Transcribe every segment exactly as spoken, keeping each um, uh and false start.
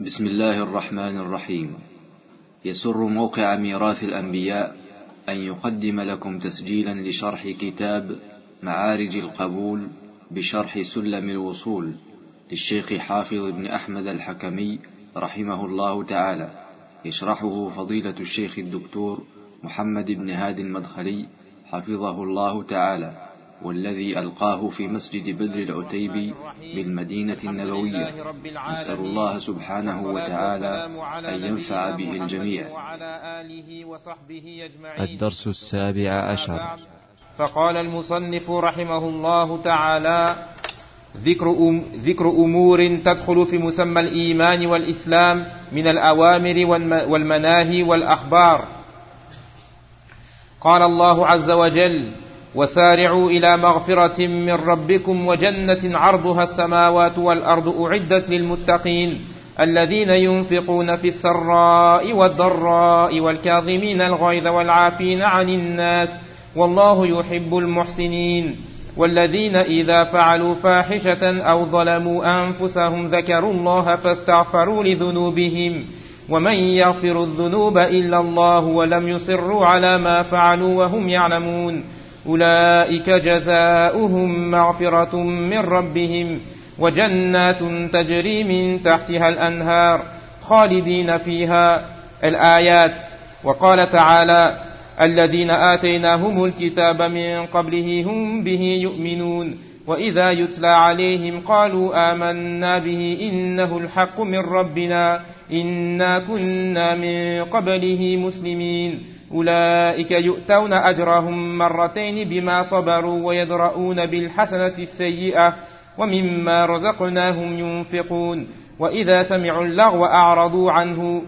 بسم الله الرحمن الرحيم. يسر موقع ميراث الأنبياء أن يقدم لكم تسجيلا لشرح كتاب معارج القبول بشرح سلم الوصول للشيخ حافظ بن أحمد الحكمي رحمه الله تعالى، يشرحه فضيلة الشيخ الدكتور محمد بن هادي المدخلي حفظه الله تعالى، والذي ألقاه في مسجد بدر العتيبي بالمدينة النبوية. نسأل الله سبحانه وتعالى أن ينفع به الجميع. الدرس السابع عشر. فقال المصنف رحمه الله تعالى: ذكر, أم ذكر أمور تدخل في مسمى الإيمان والإسلام من الأوامر والمناهي والأخبار. قال الله عز وجل: وسارعوا إلى مغفرة من ربكم وجنة عرضها السماوات والأرض أعدت للمتقين الذين ينفقون في السراء والضراء والكاظمين الغيظ والعافين عن الناس والله يحب المحسنين والذين إذا فعلوا فاحشة أو ظلموا أنفسهم ذكروا الله فاستغفروا لذنوبهم ومن يغفر الذنوب إلا الله ولم يصروا على ما فعلوا وهم يعلمون أولئك جزاؤهم مغفرة من ربهم وجنات تجري من تحتها الأنهار خالدين فيها. الآيات. وقال تعالى: الذين آتيناهم الكتاب من قبله هم به يؤمنون وإذا يتلى عليهم قالوا آمنا به إنه الحق من ربنا إنا كنا من قبله مسلمين أولئك يؤتون أجرهم مرتين بما صبروا ويدرؤون بالحسنة السيئة ومما رزقناهم ينفقون وإذا سمعوا اللغو أعرضوا عنه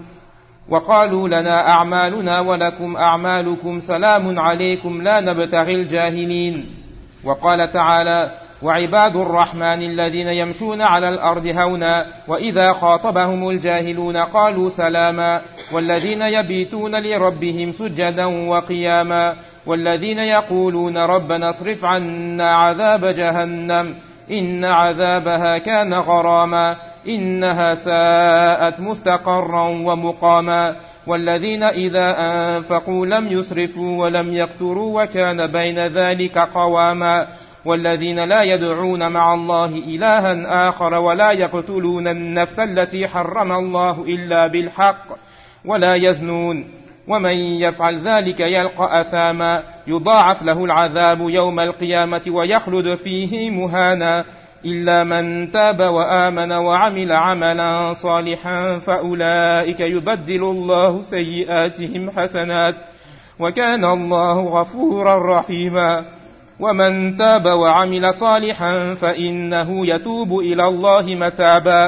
وقالوا لنا أعمالنا ولكم أعمالكم سلام عليكم لا نبتغي الجاهلين. وقال تعالى: وعباد الرحمن الذين يمشون على الأرض هونا وإذا خاطبهم الجاهلون قالوا سلاما والذين يبيتون لربهم سجدا وقياما والذين يقولون ربنا اصرف عنا عذاب جهنم إن عذابها كان غراما إنها ساءت مستقرا ومقاما والذين إذا أنفقوا لم يسرفوا ولم يقتروا وكان بين ذلك قواما والذين لا يدعون مع الله إلها آخر ولا يقتلون النفس التي حرم الله إلا بالحق ولا يزنون ومن يفعل ذلك يلقى أثاما يضاعف له العذاب يوم القيامة ويخلد فيه مهانا إلا من تاب وآمن وعمل عملا صالحا فأولئك يبدل الله سيئاتهم حسنات وكان الله غفورا رحيما ومن تاب وعمل صالحا فإنه يتوب إلى الله متابا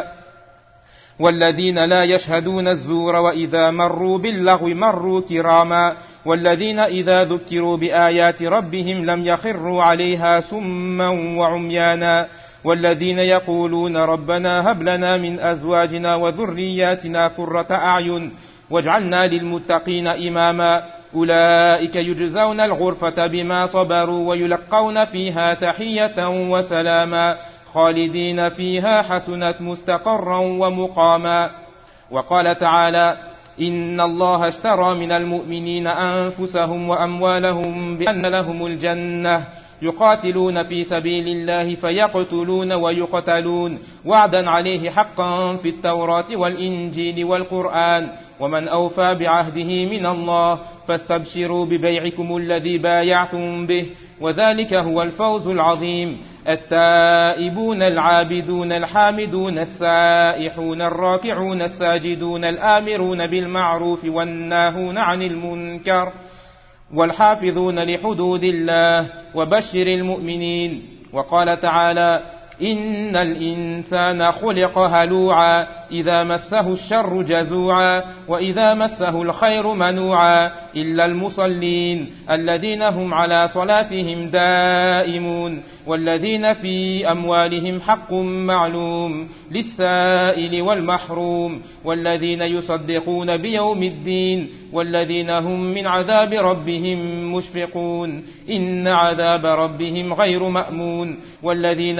والذين لا يشهدون الزور وإذا مروا باللغو مروا كراما والذين إذا ذكروا بآيات ربهم لم يخروا عليها سما وعميانا والذين يقولون ربنا هب لنا من أزواجنا وذرياتنا قرة أعين واجعلنا للمتقين إماما أولئك يجزون الغرفة بما صبروا ويلقون فيها تحية وسلاما خالدين فيها حسنت مستقرا ومقاما. وقال تعالى: إن الله اشترى من المؤمنين أنفسهم وأموالهم بأن لهم الجنة يقاتلون في سبيل الله فيقتلون ويقتلون وعدا عليه حقا في التوراة والإنجيل والقرآن ومن أوفى بعهده من الله فاستبشروا ببيعكم الذي بايعتم به وذلك هو الفوز العظيم. التائبون العابدون الحامدون السائحون الراكعون الساجدون الآمرون بالمعروف والناهون عن المنكر والحافظون لحدود الله وبشر المؤمنين. وقال تعالى: إن الإنسان خلق هلوعا إذا مسه الشر جزوعا وإذا مسه الخير منوعا إلا المصلين الذين هم على صلاتهم دائمون والذين في أموالهم حق معلوم للسائل والمحروم والذين يصدقون بيوم الدين والذين هم من عذاب ربهم مشفقون إن عذاب ربهم غير مأمون والذين هم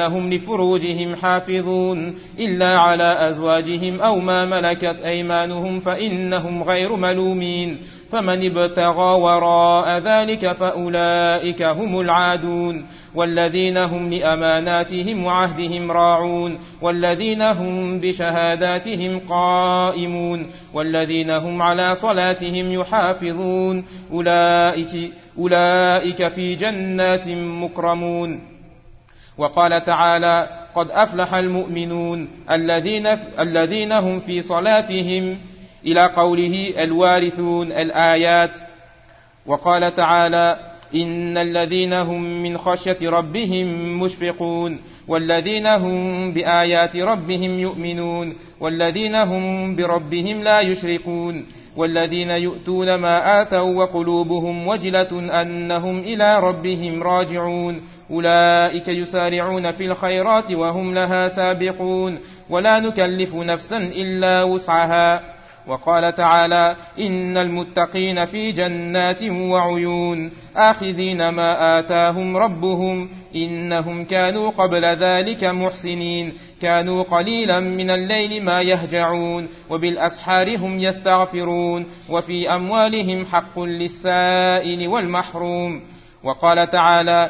لفروجهم حافظون إلا على أزواجهم أو ما ملكت أيمانهم فإنهم غير ملومين فمن ابتغى وراء ذلك فأولئك هم العادون والذين هم لأماناتهم وعهدهم راعون والذين هم بشهاداتهم قائمون والذين هم على صلاتهم يحافظون أولئك, أولئك في جنات مكرمون. وقال تعالى قد أفلح المؤمنون الذين, الذين هم في صلاتهم إلى قوله الوارثون الآيات. وقال تعالى إن الذين هم من خشية ربهم مشفقون والذين هم بآيات ربهم يؤمنون والذين هم بربهم لا يشركون والذين يؤتون ما آتوا وقلوبهم وجلة أنهم إلى ربهم راجعون أولئك يسارعون في الخيرات وهم لها سابقون ولا نكلف نفسا إلا وسعها. وقال تعالى إن المتقين في جنات وعيون آخذين ما آتاهم ربهم إنهم كانوا قبل ذلك محسنين كانوا قليلا من الليل ما يهجعون وبالأسحار هم يستغفرون وفي أموالهم حق للسائل والمحروم. وقال تعالى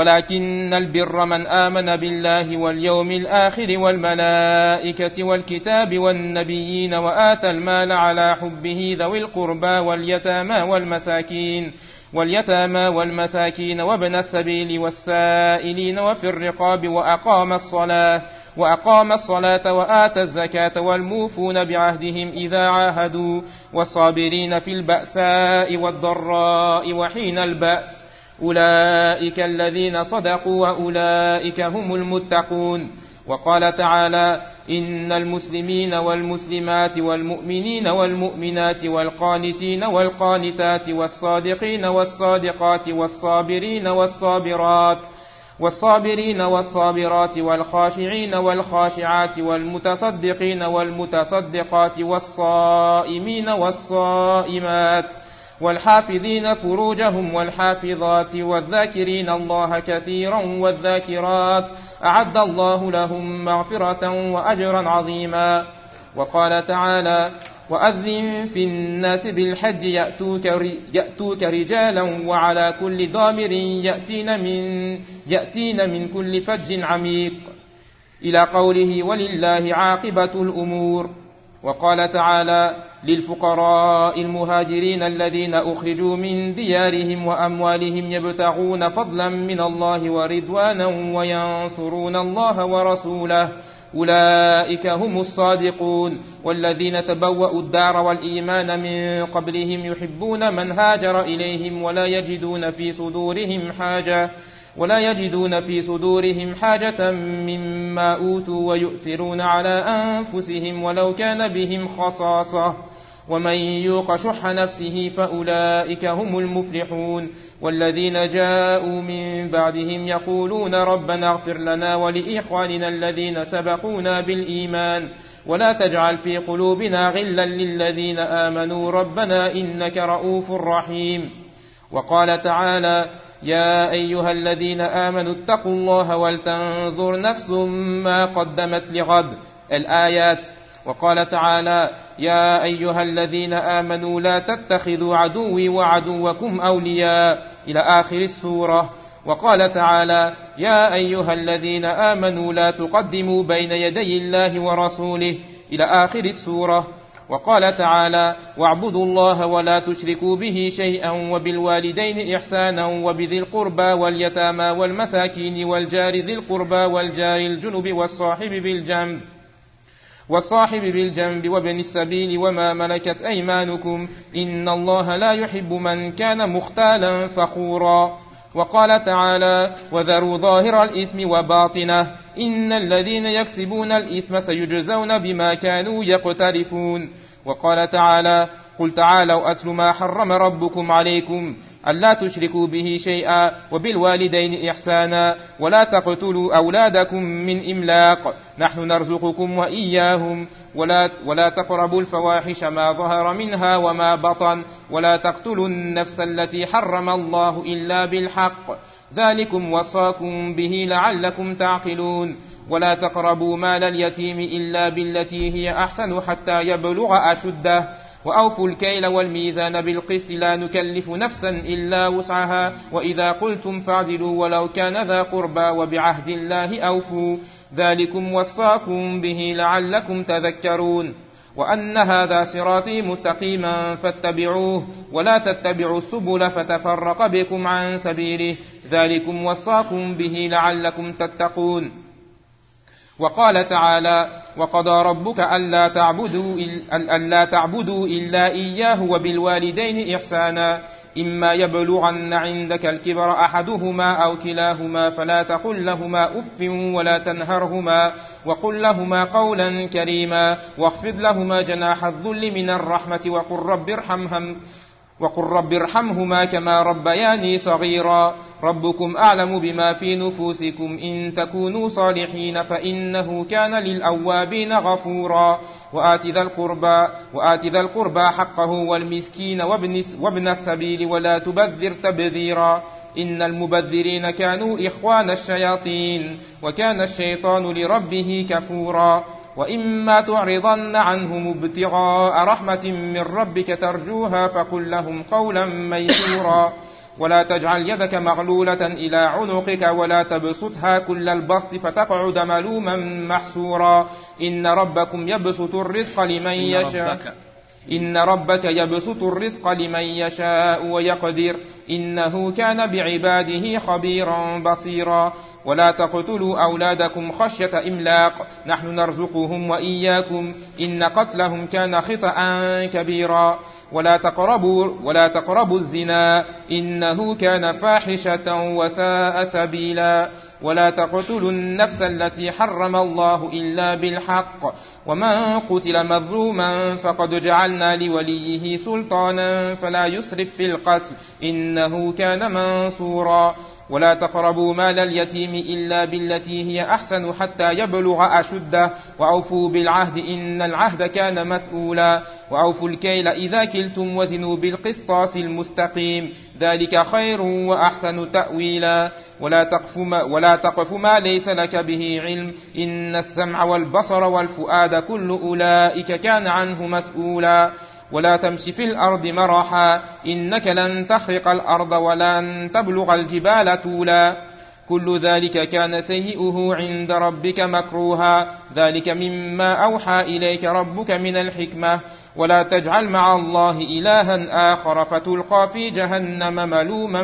ولكن البر من آمن بالله واليوم الآخر والملائكة والكتاب والنبيين وآتى المال على حبه ذوي القربى واليتامى والمساكين واليتامى والمساكين وابن السبيل والسائلين وفي الرقاب وأقام الصلاة وأقام الصلاة وآتى الزكاة والموفون بعهدهم إذا عاهدوا والصابرين في البأساء والضراء وحين البأس أولئك الذين صدقوا وأولئك هم المتقون. وقال تعالى إن المسلمين والمسلمات والمؤمنين والمؤمنات والقانتين والقانتات والصادقين والصادقات والصابرين والصابرات والصابرين والصابرات والخاشعين والخاشعات والمتصدقين والمتصدقات والصائمين والصائمات والحافظين فروجهم والحافظات والذاكرين الله كثيرا والذاكرات أعد الله لهم مغفرة وأجرا عظيما. وقال تعالى وأذن في الناس بالحج يأتوك, يأتوك رجالا وعلى كل ضامر يأتين من, يأتين من كل فج عميق إلى قوله ولله عاقبة الأمور. وقال تعالى للفقراء المهاجرين الذين أخرجوا من ديارهم وأموالهم يبتغون فضلا من الله ورضوانا وينصرون الله ورسوله أولئك هم الصادقون والذين تبوأوا الدار والإيمان من قبلهم يحبون من هاجر إليهم ولا يجدون في صدورهم حاجة ولا يجدون في صدورهم حاجة مما أوتوا ويؤثرون على أنفسهم ولو كان بهم خصاصة ومن يوق شح نفسه فأولئك هم المفلحون. والذين جاءوا من بعدهم يقولون ربنا اغفر لنا ولإخواننا الذين سبقونا بالإيمان ولا تجعل في قلوبنا غلا للذين آمنوا ربنا إنك رؤوف رحيم. وقال تعالى يا أيها الذين آمنوا اتقوا الله ولتنظر نفس ما قدمت لغد الآيات. وقال تعالى يا أيها الذين آمنوا لا تتخذوا عدوي وعدوكم أولياء إلى آخر السورة. وقال تعالى يا أيها الذين آمنوا لا تقدموا بين يدي الله ورسوله إلى آخر السورة. وقال تعالى واعبدوا الله ولا تشركوا به شيئا وبالوالدين إحسانا وبذي القربى واليتامى والمساكين والجار ذي القربى والجار الجنب والصاحب بالجنب والصاحب بالجنب وابن السبيل وما ملكت أيمانكم إن الله لا يحب من كان مختالا فخورا. وقال تعالى وذروا ظاهر الإثم وباطنه إن الذين يكسبون الإثم سيجزون بما كانوا يقترفون. وقال تعالى قل تعالوا أتل ما حرم ربكم عليكم ألا تشركوا به شيئا وبالوالدين إحسانا ولا تقتلوا أولادكم من إملاق نحن نرزقكم وإياهم ولا, ولا تقربوا الفواحش ما ظهر منها وما بطن ولا تقتلوا النفس التي حرم الله إلا بالحق ذلكم وصاكم به لعلكم تعقلون. ولا تقربوا مال اليتيم إلا بالتي هي أحسن حتى يبلغ أشده وأوفوا الكيل والميزان بالقسط لا نكلف نفسا إلا وسعها وإذا قلتم فاعدلوا ولو كان ذا قربى وبعهد الله أوفوا ذلكم وصاكم به لعلكم تذكرون وأن هذا صراطي مستقيما فاتبعوه ولا تتبعوا السبل فتفرق بكم عن سبيله ذلكم وصاكم به لعلكم تتقون. وقال تعالى وقضى ربك ألا تعبدوا, ألا تعبدوا إلا إياه وبالوالدين إحسانا إما يبلغن عندك الكبر أحدهما أو كلاهما فلا تقل لهما أف ولا تنهرهما وقل لهما قولا كريما واخفض لهما جناح الذل من الرحمة وقل رب ارحمهم وقل رب ارحمهما كما ربياني صغيرا ربكم أعلم بما في نفوسكم إن تكونوا صالحين فإنه كان للأوابين غفورا وآت ذا القربى وآت ذا القربى حقه والمسكين وابن, وابن السبيل ولا تبذر تبذيرا إن المبذرين كانوا إخوان الشياطين وكان الشيطان لربه كفورا وإما تعرضن عنهم ابتغاء رحمة من ربك ترجوها فقل لهم قولا ميسورا ولا تجعل يدك مغلولة إلى عنقك ولا تبسطها كل البسط فتقعد ملوما محسورا إن ربكم يبسط الرزق لمن يشاء إن ربك يبسط الرزق لمن يشاء ويقدر إنه كان بعباده خبيرا بصيرا ولا تقتلوا أولادكم خشية إملاق نحن نرزقهم وإياكم إن قتلهم كان خطأ كبيرا ولا تقربوا, ولا تقربوا الزنا إنه كان فاحشة وساء سبيلا ولا تقتلوا النفس التي حرم الله إلا بالحق ومن قتل مظلوما فقد جعلنا لوليه سلطانا فلا يسرف في القتل إنه كان منصورا ولا تقربوا مال اليتيم إلا بالتي هي أحسن حتى يبلغ أشده وأوفوا بالعهد إن العهد كان مسؤولا وأوفوا الكيل إذا كلتم وزنوا بالقسطاس المستقيم ذلك خير وأحسن تأويلا ولا تقف ما, ولا تقف ما ليس لك به علم إن السمع والبصر والفؤاد كل أولئك كان عنه مسؤولا ولا تمشي في الأرض مرحا إنك لن تخرق الأرض ولن تبلغ الجبال طولا كل ذلك كان سيئه عند ربك مكروها ذلك مما أوحى إليك ربك من الحكمة ولا تجعل مع الله إلها آخر فتلقى في جهنم ملوما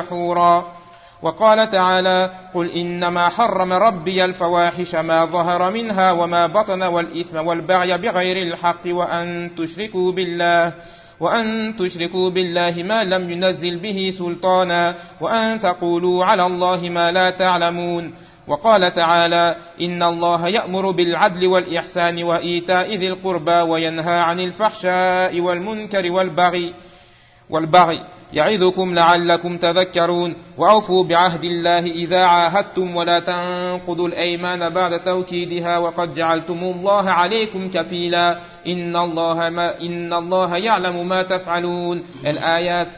مدحورا وقال تعالى قل إنما حرم ربي الفواحش ما ظهر منها وما بطن والإثم والبغي بغير الحق وأن تشركوا بالله وأن تشركوا بالله ما لم ينزل به سلطانا وأن تقولوا على الله ما لا تعلمون وقال تعالى إن الله يأمر بالعدل والإحسان وإيتاء ذي القربى وينهى عن الفحشاء والمنكر والبغي والبغي يعظكم لعلكم تذكرون وأوفوا بعهد الله إذا عاهدتم ولا تنقضوا الأيمان بعد توكيدها وقد جعلتم الله عليكم كفيلا إن الله, ما إن الله يعلم ما تفعلون الآيات.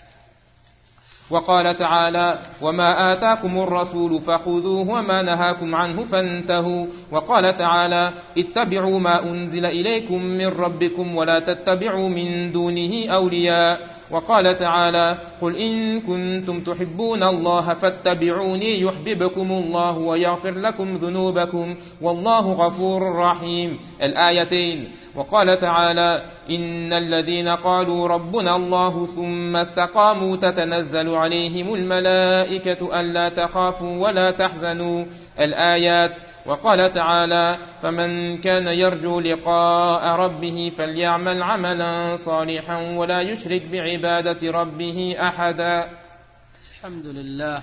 وقال تعالى وما آتاكم الرسول فخذوه وما نهاكم عنه فانتهوا وقال تعالى اتبعوا ما أنزل إليكم من ربكم ولا تتبعوا من دونه أولياء وقال تعالى قل إن كنتم تحبون الله فاتبعوني يحببكم الله ويغفر لكم ذنوبكم والله غفور رحيم الآيتين. وقال تعالى إن الذين قالوا ربنا الله ثم استقاموا تتنزل عليهم الملائكة ألا تخافوا ولا تحزنوا الآيات. وقال تعالى فمن كان يرجو لقاء ربه فليعمل عملا صالحا ولا يشرك بعبادة ربه أحدا. الحمد لله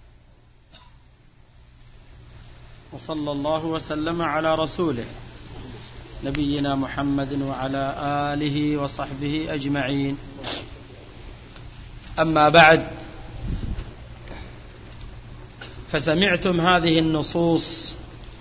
وصلى الله وسلم على رسوله نبينا محمد وعلى آله وصحبه أجمعين. أما بعد فسمعتم هذه النصوص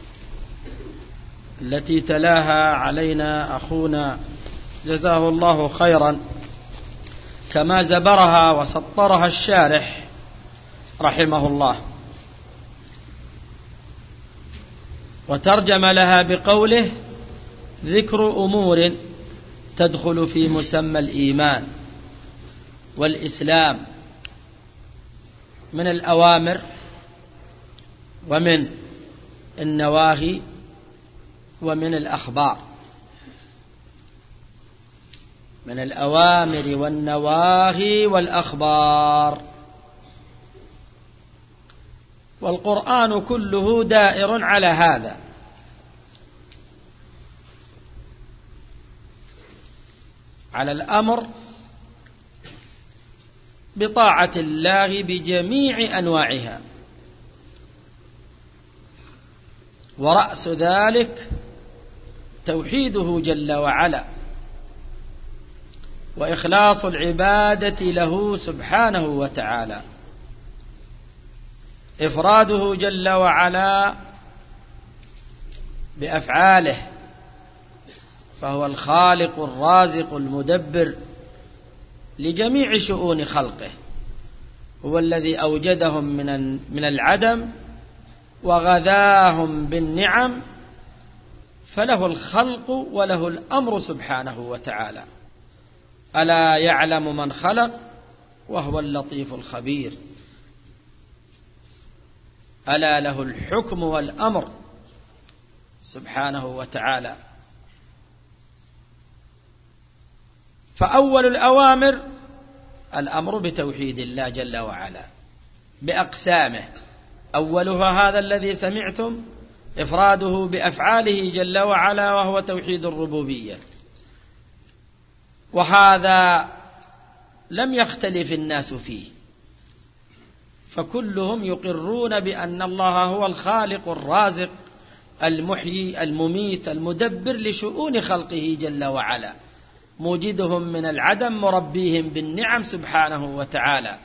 التي تلاها علينا أخونا جزاه الله خيرا كما زبرها وسطرها الشارح رحمه الله. وترجم لها بقوله ذكر أمور تدخل في مسمى الإيمان والإسلام من الأوامر ومن النواهي ومن الأخبار، من الأوامر والنواهي والأخبار. والقرآن كله دائر على هذا، على الأمر بطاعة الله بجميع أنواعها، ورأس ذلك توحيده جل وعلا وإخلاص العبادة له سبحانه وتعالى، إفراده جل وعلا بأفعاله، فهو الخالق الرازق المدبر لجميع شؤون خلقه، هو الذي أوجدهم من من العدم وغذاهم بالنعم، فله الخلق وله الأمر سبحانه وتعالى. ألا يعلم من خلق وهو اللطيف الخبير، ألا له الحكم والأمر سبحانه وتعالى. فأول الأوامر الأمر بتوحيد الله جل وعلا بأقسامه، أولها هذا الذي سمعتم، إفراده بأفعاله جل وعلا وهو توحيد الربوبية، وهذا لم يختلف الناس فيه، فكلهم يقرون بأن الله هو الخالق الرازق المحيي المميت المدبر لشؤون خلقه جل وعلا، موجدهم من العدم مربيهم بالنعم سبحانه وتعالى.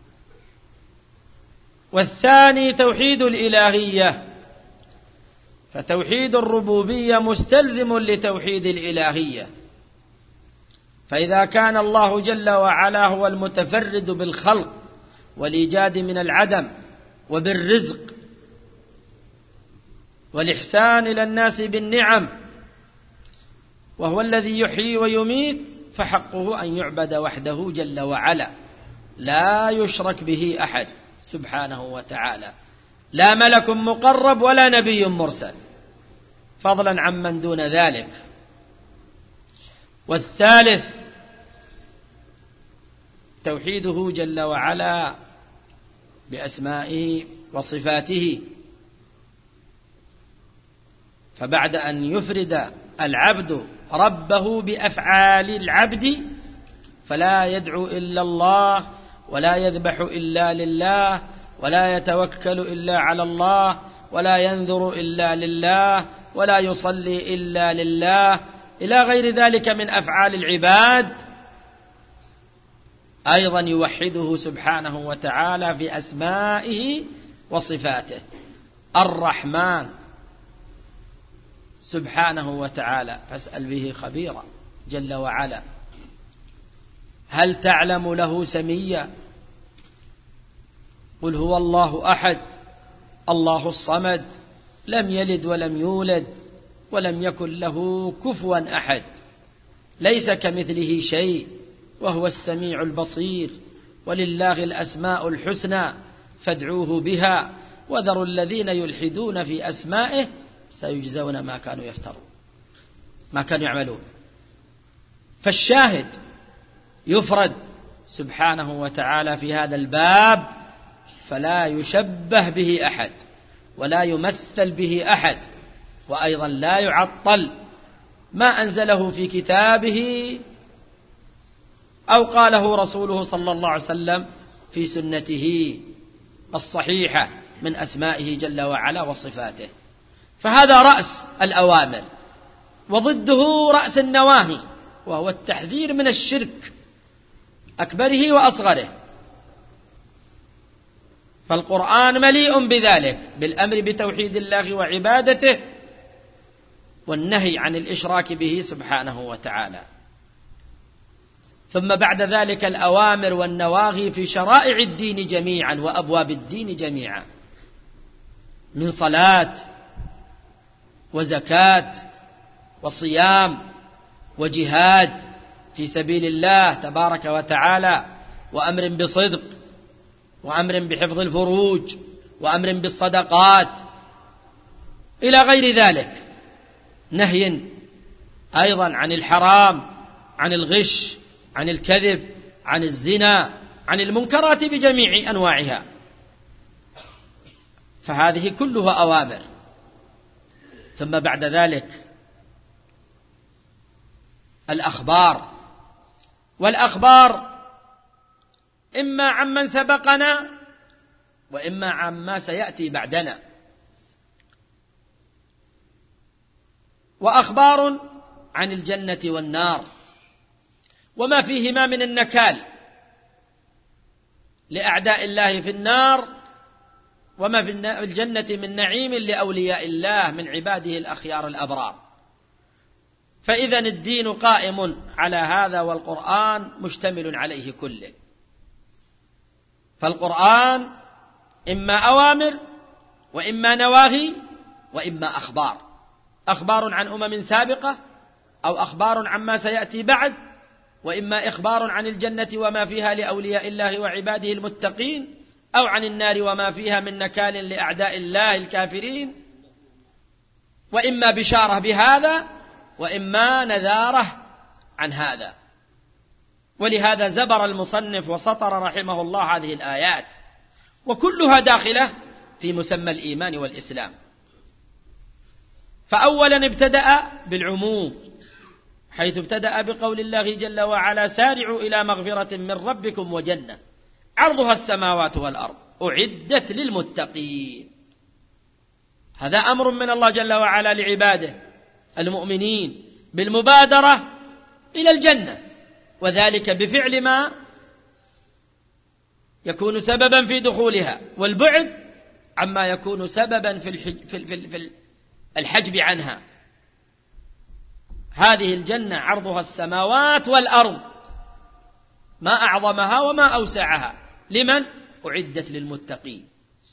والثاني توحيد الإلهية، فتوحيد الربوبية مستلزم لتوحيد الإلهية، فإذا كان الله جل وعلا هو المتفرد بالخلق والإيجاد من العدم وبالرزق والإحسان إلى الناس بالنعم، وهو الذي يحيي ويميت، فحقه أن يعبد وحده جل وعلا، لا يشرك به أحد سبحانه وتعالى، لا ملك مقرب ولا نبي مرسل، فضلا عمن دون ذلك. والثالث توحيده جل وعلا بأسمائه وصفاته، فبعد أن يفرد العبد ربه بأفعال العبد فلا يدعو إلا الله، ولا يذبح إلا لله، ولا يتوكل إلا على الله، ولا ينذر إلا لله، ولا يصلي إلا لله، إلى غير ذلك من أفعال العباد، أيضا يوحده سبحانه وتعالى في أسمائه وصفاته. الرحمن سبحانه وتعالى فاسأل به خبيرا جل وعلا، هل تعلم له سميا؟ قل هو الله أحد الله الصمد لم يلد ولم يولد ولم يكن له كفوا أحد، ليس كمثله شيء وهو السميع البصير، ولله الأسماء الحسنى فادعوه بها وذروا الذين يلحدون في أسمائه سيجزون ما كانوا يفترون ما كانوا يعملون. فالشاهد يفرد سبحانه وتعالى في هذا الباب، فلا يشبه به أحد ولا يمثل به أحد، وأيضا لا يعطل ما أنزله في كتابه أو قاله رسوله صلى الله عليه وسلم في سنته الصحيحة من أسمائه جل وعلا وصفاته. فهذا رأس الأوامر، وضده رأس النواهي، وهو التحذير من الشرك أكبره وأصغره. فالقرآن مليء بذلك، بالأمر بتوحيد الله وعبادته، والنهي عن الإشراك به سبحانه وتعالى. ثم بعد ذلك الأوامر والنواهي في شرائع الدين جميعا وأبواب الدين جميعا، من صلاة وزكاة وصيام وجهاد في سبيل الله تبارك وتعالى، وأمر بصدق، وأمر بحفظ الفروج، وأمر بالصدقات إلى غير ذلك، نهي أيضا عن الحرام، عن الغش، عن الكذب، عن الزنا، عن المنكرات بجميع أنواعها. فهذه كلها أوامر. ثم بعد ذلك الأخبار، والأخبار إما عمن سبقنا وإما عما سيأتي بعدنا. وأخبار عن الجنة والنار وما فيهما من النكال لأعداء الله في النار، وما في الجنة من نعيم لأولياء الله من عباده الأخيار الأبرار. فإذا الدين قائم على هذا، والقرآن مشتمل عليه كله. فالقرآن إما أوامر وإما نواهي وإما أخبار، أخبار عن أمم سابقة أو أخبار عما سيأتي بعد، وإما إخبار عن الجنة وما فيها لأولياء الله وعباده المتقين، أو عن النار وما فيها من نكال لأعداء الله الكافرين، وإما بشارة بهذا وإما نذارة عن هذا. ولهذا زبر المصنف وسطر رحمه الله هذه الآيات، وكلها داخلة في مسمى الإيمان والإسلام. فأولا ابتدأ بالعموم، حيث ابتدأ بقول الله جل وعلا: سارعوا إلى مغفرة من ربكم وجنة عرضها السماوات والأرض أعدت للمتقين. هذا أمر من الله جل وعلا لعباده المؤمنين بالمبادرة إلى الجنة، وذلك بفعل ما يكون سببا في دخولها، والبعد عما يكون سببا في الحج في في الحجب عنها. هذه الجنة عرضها السماوات والأرض، ما أعظمها وما أوسعها. لمن؟ أعدت للمتقين.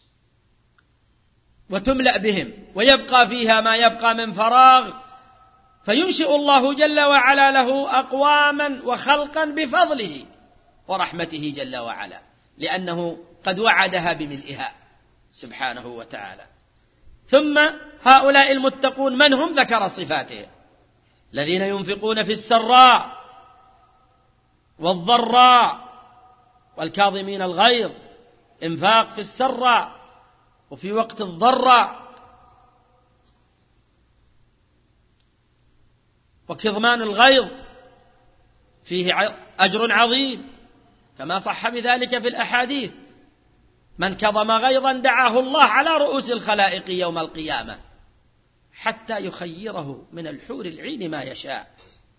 وتملأ بهم، ويبقى فيها ما يبقى من فراغ، فينشئ الله جل وعلا له أقواما وخلقا بفضله ورحمته جل وعلا، لأنه قد وعدها بملئها سبحانه وتعالى. ثم هؤلاء المتقون من هم؟ ذكر صفاتهم: الذين ينفقون في السراء والضراء والكاظمين الغيظ، انفاق في السراء وفي وقت الضراء، وكظمان الغيظ فيه أجر عظيم كما صح بذلك في الأحاديث: من كظم غيظا دعاه الله على رؤوس الخلائق يوم القيامة حتى يخيره من الحور العين ما يشاء.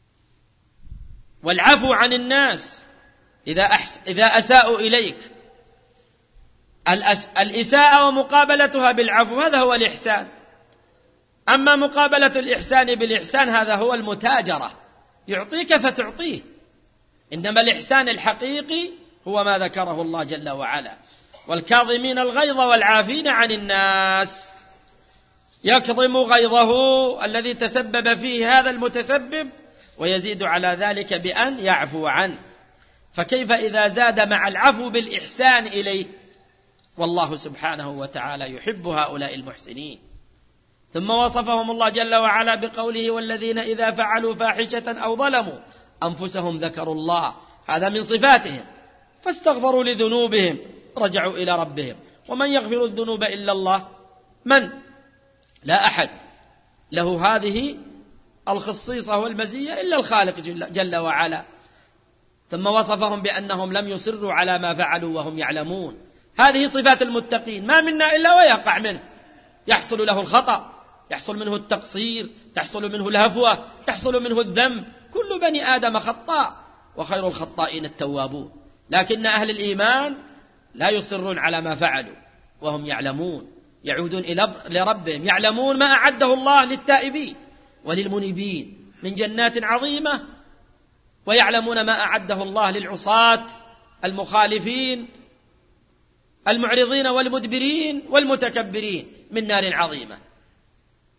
والعفو عن الناس إذا, أحس إذا أساءوا إليك، الأس الإساءة ومقابلتها بالعفو، هذا هو الإحسان. أما مقابلة الإحسان بالإحسان هذا هو المتاجرة، يعطيك فتعطيه. إنما الإحسان الحقيقي هو ما ذكره الله جل وعلا: والكاظمين الغيظ والعافين عن الناس. يكظم غيظه الذي تسبب فيه هذا المتسبب، ويزيد على ذلك بأن يعفو عنه. فكيف إذا زاد مع العفو بالإحسان إليه؟ والله سبحانه وتعالى يحب هؤلاء المحسنين. ثم وصفهم الله جل وعلا بقوله: والذين إذا فعلوا فاحشة أو ظلموا أنفسهم ذكروا الله. هذا من صفاتهم، فاستغفروا لذنوبهم رجعوا إلى ربهم. ومن يغفر الذنوب إلا الله؟ من؟ لا أحد له هذه الخصيصة والمزية إلا الخالق جل وعلا. ثم وصفهم بأنهم لم يصروا على ما فعلوا وهم يعلمون. هذه صفات المتقين، ما منا إلا ويقع منه، يحصل له الخطأ، يحصل منه التقصير، تحصل منه الهفوة، يحصل منه الذنب. كل بني آدم خطاء، وخير الخطائين التوابون. لكن أهل الإيمان لا يصرون على ما فعلوا وهم يعلمون، يعودون إلى ربهم، يعلمون ما أعده الله للتائبين وللمنيبين من جنات عظيمة، ويعلمون ما أعده الله للعصاة المخالفين المعرضين والمدبرين والمتكبرين من نار عظيمة.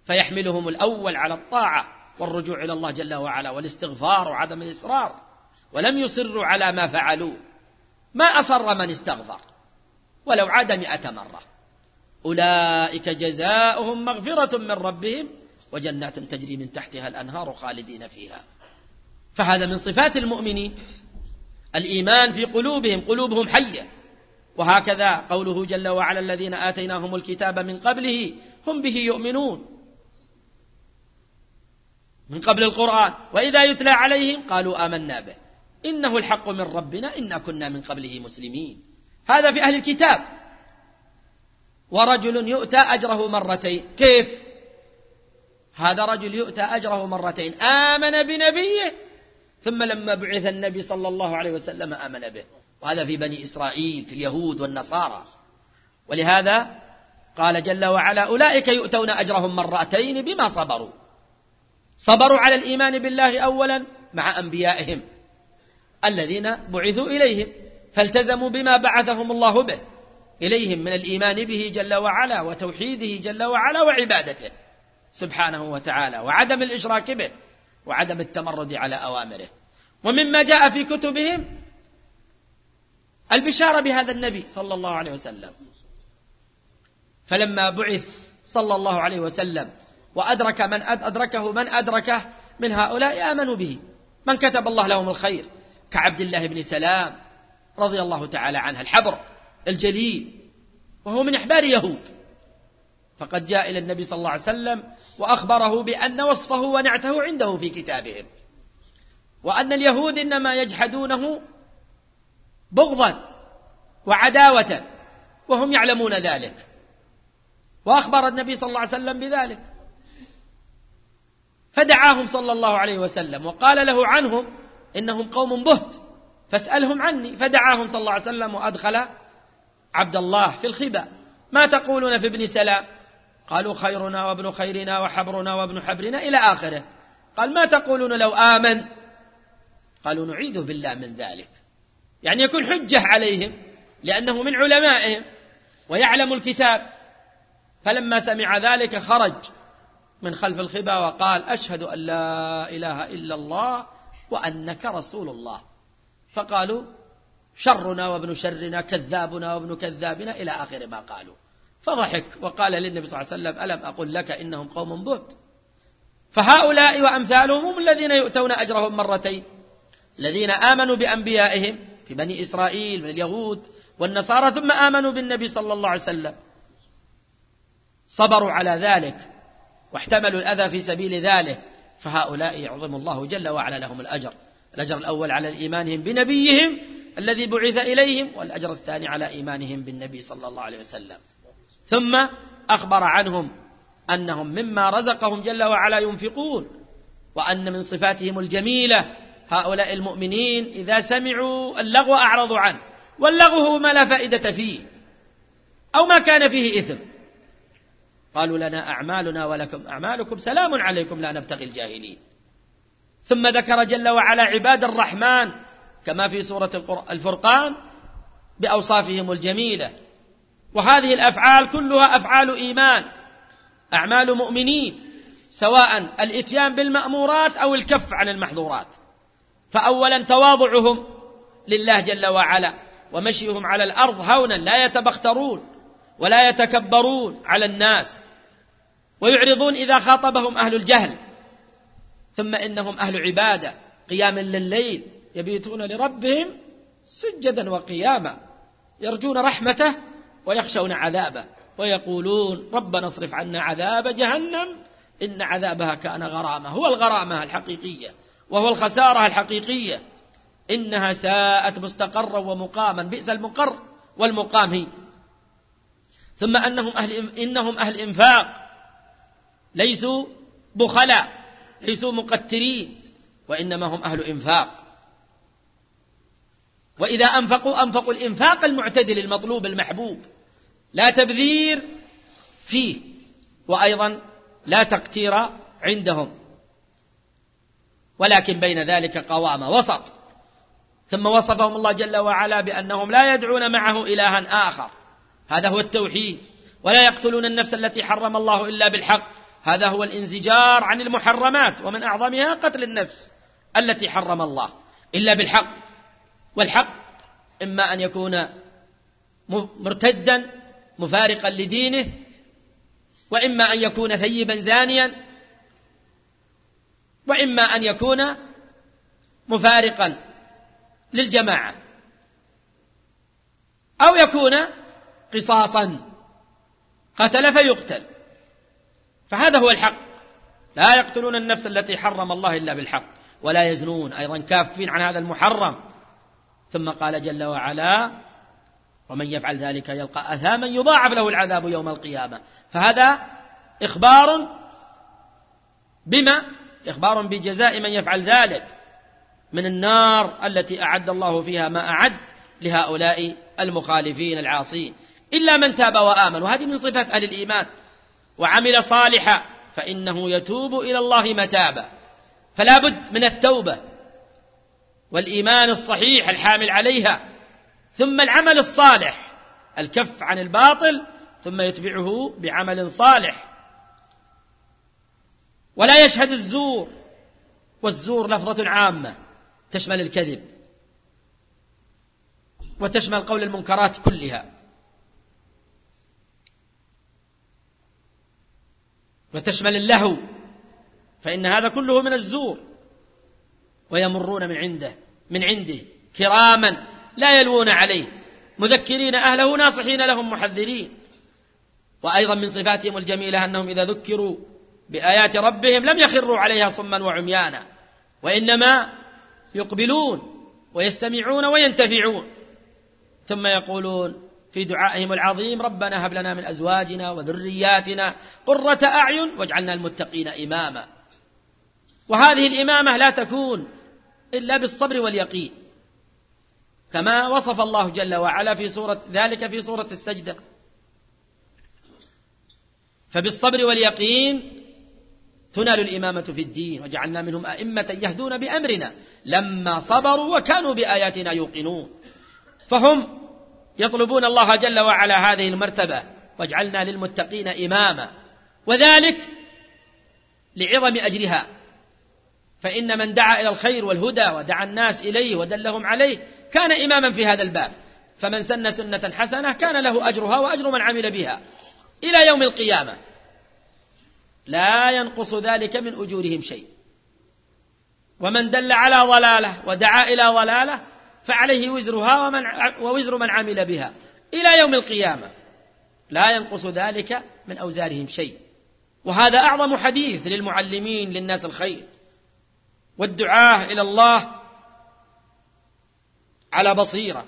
فيحملهم الأول على الطاعة والرجوع إلى الله جل وعلا والاستغفار وعدم الإصرار، ولم يصروا على ما فعلوا. ما أصر من استغفر ولو عاد مئة مرة. أولئك جزاؤهم مغفرة من ربهم وجنات تجري من تحتها الأنهار خالدين فيها. فهذا من صفات المؤمنين، الإيمان في قلوبهم، قلوبهم حية. وهكذا قوله جل وعلا الذين آتيناهم الكتاب من قبله هم به يؤمنون، من قبل القرآن، وإذا يتلى عليهم قالوا آمنا به إنه الحق من ربنا إنا كنا من قبله مسلمين. هذا في أهل الكتاب. ورجل يؤتى أجره مرتين. كيف؟ هذا رجل يؤتى أجره مرتين، آمن بنبيه ثم لما بعث النبي صلى الله عليه وسلم آمن به. وهذا في بني إسرائيل، في اليهود والنصارى. ولهذا قال جل وعلا أولئك يؤتون أجرهم مرتين بما صبروا. صبروا على الإيمان بالله أولا مع أنبيائهم الذين بعثوا إليهم، فالتزموا بما بعثهم الله به إليهم من الإيمان به جل وعلا وتوحيده جل وعلا وعبادته سبحانه وتعالى، وعدم الإشراك به وعدم التمرد على أوامره. ومما جاء في كتبهم البشارة بهذا النبي صلى الله عليه وسلم. فلما بعث صلى الله عليه وسلم وأدرك من أدركه من أدركه من هؤلاء آمنوا به، من كتب الله لهم الخير كعبد الله بن سلام رضي الله تعالى عنه، الحبر الجليل، وهو من أحبار يهود، فقد جاء إلى النبي صلى الله عليه وسلم وأخبره بأن وصفه ونعته عنده في كتابهم، وأن اليهود إنما يجحدونه بغضا وعداوة وهم يعلمون ذلك، وأخبر النبي صلى الله عليه وسلم بذلك. فدعاهم صلى الله عليه وسلم وقال له عنهم إنهم قوم بهت فاسألهم عني. فدعاهم صلى الله عليه وسلم وأدخل عبد الله في الخبا. ما تقولون في ابن سلام؟ قالوا خيرنا وابن خيرنا وحبرنا وابن حبرنا إلى آخره. قال ما تقولون لو آمن؟ قالوا نعيذ بالله من ذلك، يعني يكون حجة عليهم لأنه من علمائهم ويعلم الكتاب. فلما سمع ذلك خرج من خلف الخبا وقال أشهد أن لا إله إلا الله وأنك رسول الله. فقالوا شرنا وابن شرنا كذابنا وابن كذابنا إلى آخر ما قالوا. فضحك وقال للنبي صلى الله عليه وسلم ألم أقل لك إنهم قوم بهت؟ فهؤلاء وأمثالهم هم الذين يؤتون أجرهم مرتين، الذين آمنوا بأنبيائهم في بني إسرائيل من اليهود والنصارى ثم آمنوا بالنبي صلى الله عليه وسلم، صبروا على ذلك واحتملوا الأذى في سبيل ذلك، فهؤلاء يعظم الله جل وعلا لهم الأجر. الأجر الأول على إيمانهم بنبيهم الذي بعث إليهم، والأجر الثاني على إيمانهم بالنبي صلى الله عليه وسلم. ثم أخبر عنهم أنهم مما رزقهم جل وعلا ينفقون، وأن من صفاتهم الجميلة هؤلاء المؤمنين إذا سمعوا اللغو أعرضوا عنه، واللغو هو ما لا فائدة فيه أو ما كان فيه إثم. قالوا لنا أعمالنا ولكم أعمالكم سلام عليكم لا نبتغي الجاهلين. ثم ذكر جل وعلا عباد الرحمن كما في سورة الفرقان بأوصافهم الجميلة. وهذه الأفعال كلها أفعال إيمان، أعمال مؤمنين، سواء الإتيان بالمأمورات أو الكف عن المحظورات. فأولا تواضعهم لله جل وعلا ومشيهم على الأرض هونا، لا يتبخترون ولا يتكبرون على الناس ويعرضون إذا خاطبهم أهل الجهل. ثم إنهم أهل عبادة قيام لليل يبيتون لربهم سجدا وقياما، يرجون رحمته ويخشون عذابه، ويقولون ربنا اصرف عنا عذاب جهنم إن عذابها كان غرامة. هو الغرامة الحقيقية وهو الخسارة الحقيقية، إنها ساءت مستقرا ومقاما، بئس المقر والمقام هي. ثم أنهم أهل إنهم أهل إنفاق، ليسوا بخلاء، ليسوا مقترين، وإنما هم أهل إنفاق. وإذا أنفقوا أنفقوا الإنفاق المعتدل المطلوب المحبوب، لا تبذير فيه، وأيضا لا تقتير عندهم، ولكن بين ذلك قوامة وسط. ثم وصفهم الله جل وعلا بأنهم لا يدعون معه إلها آخر، هذا هو التوحيد، ولا يقتلون النفس التي حرم الله إلا بالحق هذا هو الانزجار عن المحرمات، ومن أعظمها قتل النفس التي حرم الله إلا بالحق. والحق إما أن يكون مرتدا مفارقا لدينه، وإما أن يكون ثيبا زانيا، وإما أن يكون مفارقا للجماعة، أو يكون قصاصا قتل فيقتل. فهذا هو الحق. لا يقتلون النفس التي حرم الله إلا بالحق، ولا يزنون، أيضا كافين عن هذا المحرم. ثم قال جل وعلا: ومن يفعل ذلك يلقى أثاما يضاعف له العذاب يوم القيامة. فهذا إخبار بما إخبار بجزاء من يفعل ذلك من النار التي أعد الله فيها ما أعد لهؤلاء المخالفين العاصين، إلا من تاب وآمن. وهذه من صفات أهل الإيمان: وعمل صالحا فإنه يتوب إلى الله متابا. فلا بد من التوبة والإيمان الصحيح الحامل عليها، ثم العمل الصالح، الكف عن الباطل، ثم يتبعه بعمل صالح. ولا يشهد الزور، والزور لفظة عامة تشمل الكذب وتشمل قول المنكرات كلها، وتشمل اللهو، فإن هذا كله من الزور. ويمرون من عنده من عنده كراما لا يلوون عليه، مذكرين أهله ناصحين لهم محذرين. وأيضا من صفاتهم الجميلة أنهم إذا ذكروا بآيات ربهم لم يخروا عليها صما وعميانا، وإنما يقبلون ويستمعون وينتفعون. ثم يقولون في دعائهم العظيم: ربنا هب لنا من أزواجنا وذرياتنا قرة أعين واجعلنا المتقين إماما. وهذه الإمامة لا تكون إلا بالصبر واليقين، كما وصف الله جل وعلا في سورة ذلك في سورة السجدة. فبالصبر واليقين تنال الإمامة في الدين، وجعلنا منهم أئمة يهدون بأمرنا لما صبروا وكانوا بآياتنا يوقنون. فهم يطلبون الله جل وعلا هذه المرتبة: واجعلنا للمتقين إماما، وذلك لعظم أجرها. فإن من دعا إلى الخير والهدى ودعا الناس إليه ودلهم عليه كان إماما في هذا الباب. فمن سن سنة حسنة كان له أجرها وأجر من عمل بها إلى يوم القيامة، لا ينقص ذلك من أجورهم شيء. ومن دل على ضلالة ودعا إلى ضلالة فعليه وزرها ومن ووزر من عمل بها إلى يوم القيامة، لا ينقص ذلك من أوزارهم شيء. وهذا أعظم حديث للمعلمين للناس الخير والدعاة إلى الله على بصيرة.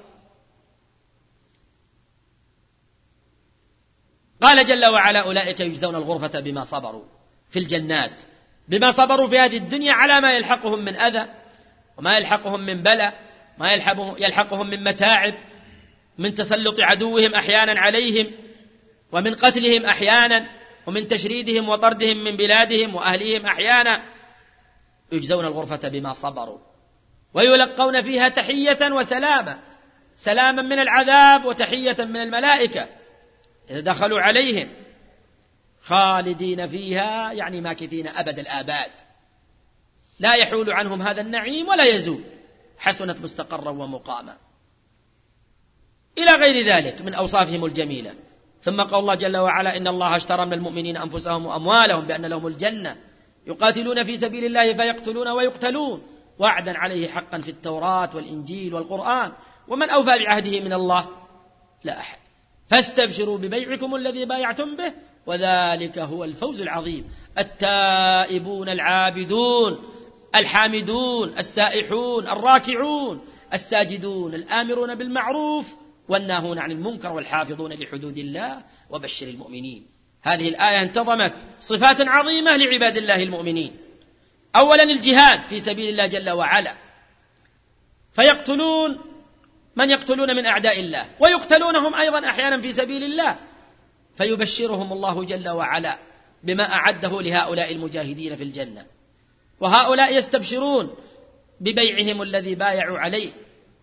قال جل وعلا: أولئك يجزون الغرفة بما صبروا في الجنات، بما صبروا في هذه الدنيا على ما يلحقهم من أذى وما يلحقهم من بلاء، ما يلحقهم من متاعب، من تسلط عدوهم أحيانا عليهم، ومن قتلهم أحيانا، ومن تشريدهم وطردهم من بلادهم وأهلهم أحيانا. يجزون الغرفة بما صبروا ويلقون فيها تحية وسلاما، سلاما من العذاب وتحية من الملائكة إذا دخلوا عليهم، خالدين فيها يعني ماكثين أبد الآباد، لا يحول عنهم هذا النعيم ولا يزول، حسنت مستقرا ومقاما، إلى غير ذلك من أوصافهم الجميلة. ثم قال الله جل وعلا: إن الله اشترى من المؤمنين أنفسهم وأموالهم بأن لهم الجنة يقاتلون في سبيل الله فيقتلون ويقتلون وعدا عليه حقا في التوراة والإنجيل والقرآن، ومن أوفى بعهده من الله لا أحد. فاستبشروا ببيعكم الذي بايعتم به وذلك هو الفوز العظيم. التائبون العابدون الحامدون السائحون الراكعون الساجدون الآمرون بالمعروف والناهون عن المنكر والحافظون لحدود الله وبشر المؤمنين. هذه الآية انتظمت صفات عظيمة لعباد الله المؤمنين. أولا الجهاد في سبيل الله جل وعلا، فيقتلون من يقتلون من أعداء الله ويقتلونهم أيضا أحيانا في سبيل الله، فيبشرهم الله جل وعلا بما أعده لهؤلاء المجاهدين في الجنة. وهؤلاء يستبشرون ببيعهم الذي بايعوا عليه،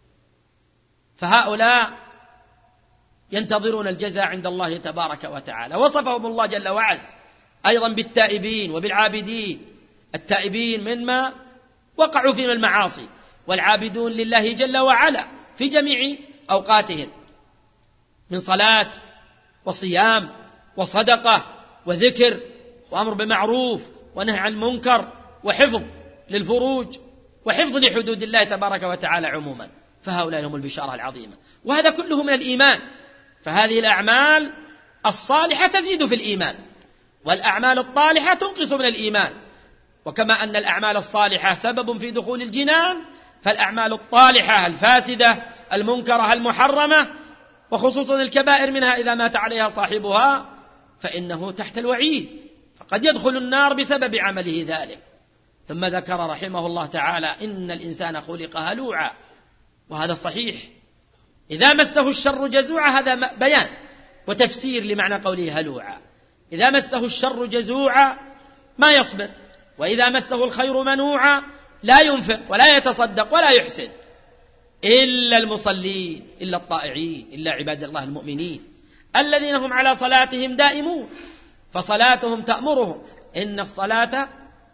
فهؤلاء ينتظرون الجزاء عند الله تبارك وتعالى. وصفهم الله جل وعز أيضا بالتائبين وبالعابدين. التائبين مما وقعوا في المعاصي، والعابدون لله جل وعلا في جميع أوقاتهم من صلاة وصيام وصدقة وذكر وأمر بمعروف ونهي عن المنكر وحفظ للفروج وحفظ لحدود الله تبارك وتعالى عموما. فهؤلاء هم البشارة العظيمة، وهذا كله من الإيمان. فهذه الأعمال الصالحة تزيد في الإيمان، والأعمال الطالحة تنقص من الإيمان. وكما أن الأعمال الصالحة سبب في دخول الجنان، فالأعمال الطالحة الفاسدة المنكرة المحرمة وخصوصا الكبائر منها إذا مات عليها صاحبها فإنه تحت الوعيد، فقد يدخل النار بسبب عمله ذلك. ثم ذكر رحمه الله تعالى إن الإنسان خلق هلوعا، وهذا صحيح. إذا مسه الشر جزوعا، هذا بيان وتفسير لمعنى قوله هلوعا. إذا مسه الشر جزوعا ما يصبر، وإذا مسه الخير منوعا لا ينفق ولا يتصدق ولا يحسن، إلا المصلين، إلا الطائعين، إلا عباد الله المؤمنين الذين هم على صلاتهم دائمون، فصلاتهم تأمرهم. إن الصلاة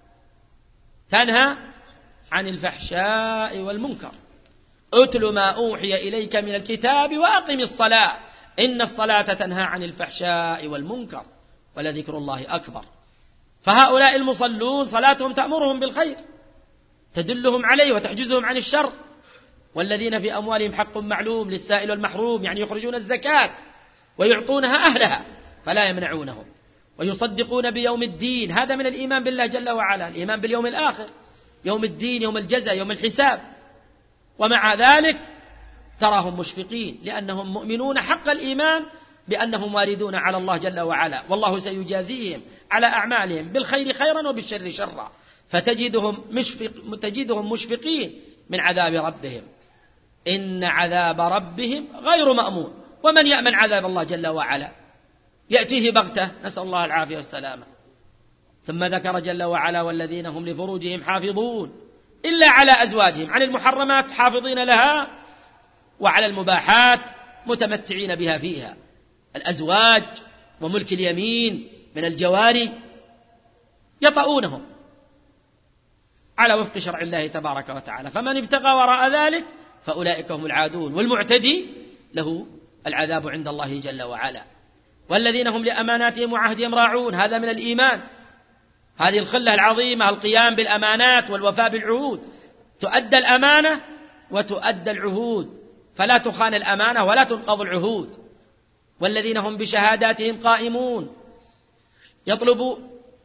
تنهى عن الفحشاء والمنكر. أتل ما أوحي إليك من الكتاب وأقم الصلاة إن الصلاة تنهى عن الفحشاء والمنكر ولذكر الله أكبر. فهؤلاء المصلون صلاتهم تأمرهم بالخير، تدلهم عليه وتحجزهم عن الشر. والذين في أموالهم حق معلوم للسائل والمحروم، يعني يخرجون الزكاة ويعطونها أهلها فلا يمنعونهم، ويصدقون بيوم الدين. هذا من الإيمان بالله جل وعلا، الإيمان باليوم الآخر، يوم الدين، يوم الجزاء، يوم الحساب. ومع ذلك تراهم مشفقين لأنهم مؤمنون حق الإيمان بأنهم واردون على الله جل وعلا، والله سيجازيهم على أعمالهم بالخير خيرا وبالشر شرا. فتجدهم مشفق تجدهم مشفقين من عذاب ربهم. إن عذاب ربهم غير مأمون. ومن يأمن عذاب الله جل وعلا يأتيه بغتة، نسأل الله العافية والسلامة. ثم ذكر جل وعلا والذين هم لفروجهم حافظون إلا على أزواجهم، عن المحرمات حافظين لها، وعلى المباحات متمتعين بها فيها. الأزواج وملك اليمين من الجواري يطؤونهم على وفق شرع الله تبارك وتعالى، فمن ابتغى وراء ذلك فأولئك هم العادون، والمعتدي له العذاب عند الله جل وعلا. والذين هم لأماناتهم وعهدهم راعون، هذا من الإيمان. هذه الخلة العظيمة، القيام بالأمانات والوفاء بالعهود. تؤدى الأمانة وتؤدى العهود، فلا تخان الأمانة ولا تنقض العهود. والذين هم بشهاداتهم قائمون، يطلب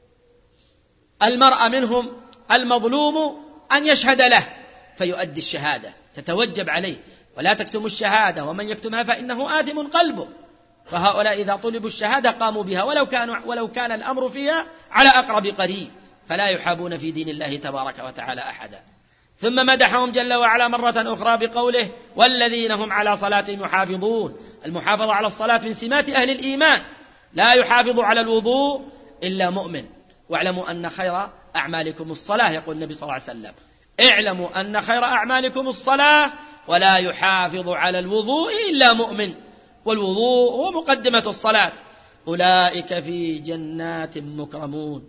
المرء منهم المظلوم أن يشهد له فيؤدي الشهادة، تتوجب عليه، ولا تكتم الشهادة، ومن يكتمها فإنه آثم قلبه. فهؤلاء إذا طلبوا الشهادة قاموا بها ولو كان, ولو كان الأمر فيها على أقرب قريب، فلا يحابون في دين الله تبارك وتعالى أحدا. ثم مدحهم جل وعلا مرة أخرى بقوله والذين هم على صلاتهم يحافظون. المحافظة على الصلاة من سمات أهل الإيمان، لا يحافظ على الوضوء إلا مؤمن. واعلموا أن خير أعمالكم الصلاة، يقول النبي صلى الله عليه وسلم اعلموا أن خير أعمالكم الصلاة ولا يحافظ على الوضوء إلا مؤمن، والوضوء هو مقدمة الصلاة. أولئك في جنات مكرمون.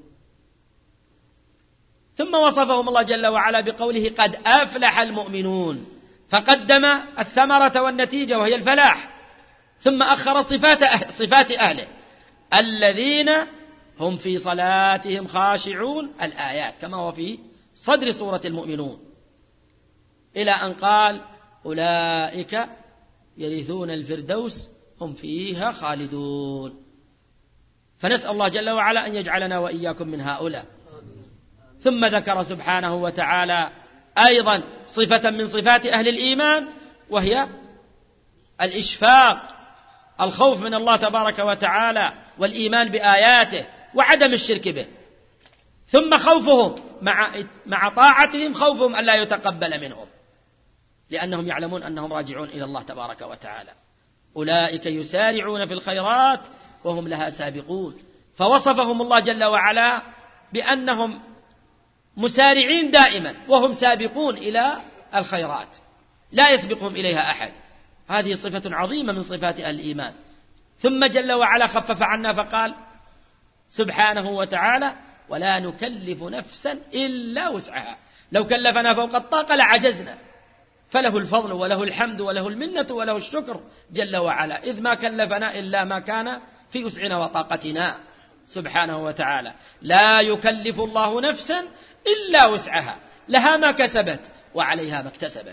ثم وصفهم الله جل وعلا بقوله قد أفلح المؤمنون، فقدم الثمرة والنتيجة وهي الفلاح، ثم أخر صفات أهل صفات أهله الذين هم في صلاتهم خاشعون، الآيات كما هو في صدر سورة المؤمنون، إلى أن قال أولئك يرثون الفردوس هم فيها خالدون. فنسأل الله جل وعلا أن يجعلنا وإياكم من هؤلاء. ثم ذكر سبحانه وتعالى أيضا صفة من صفات أهل الإيمان، وهي الإشفاق، الخوف من الله تبارك وتعالى والإيمان بآياته وعدم الشرك به. ثم خوفهم مع مع طاعتهم خوفهم ألا يتقبل منهم، لأنهم يعلمون أنهم راجعون إلى الله تبارك وتعالى. أولئك يسارعون في الخيرات وهم لها سابقون. فوصفهم الله جل وعلا بأنهم مسارعين دائما وهم سابقون إلى الخيرات، لا يسبقهم إليها أحد. هذه صفة عظيمة من صفات الإيمان. ثم جل وعلا خفف عنا فقال سبحانه وتعالى: ولا نكلف نفسا إلا وسعها. لو كلفنا فوق الطاقة لعجزنا، فله الفضل وله الحمد وله المنة وله الشكر جل وعلا، إذ ما كلفنا إلا ما كان في وسعنا وطاقتنا سبحانه وتعالى. لا يكلف الله نفسا إلا وسعها، لها ما كسبت وعليها ما اكتسبت.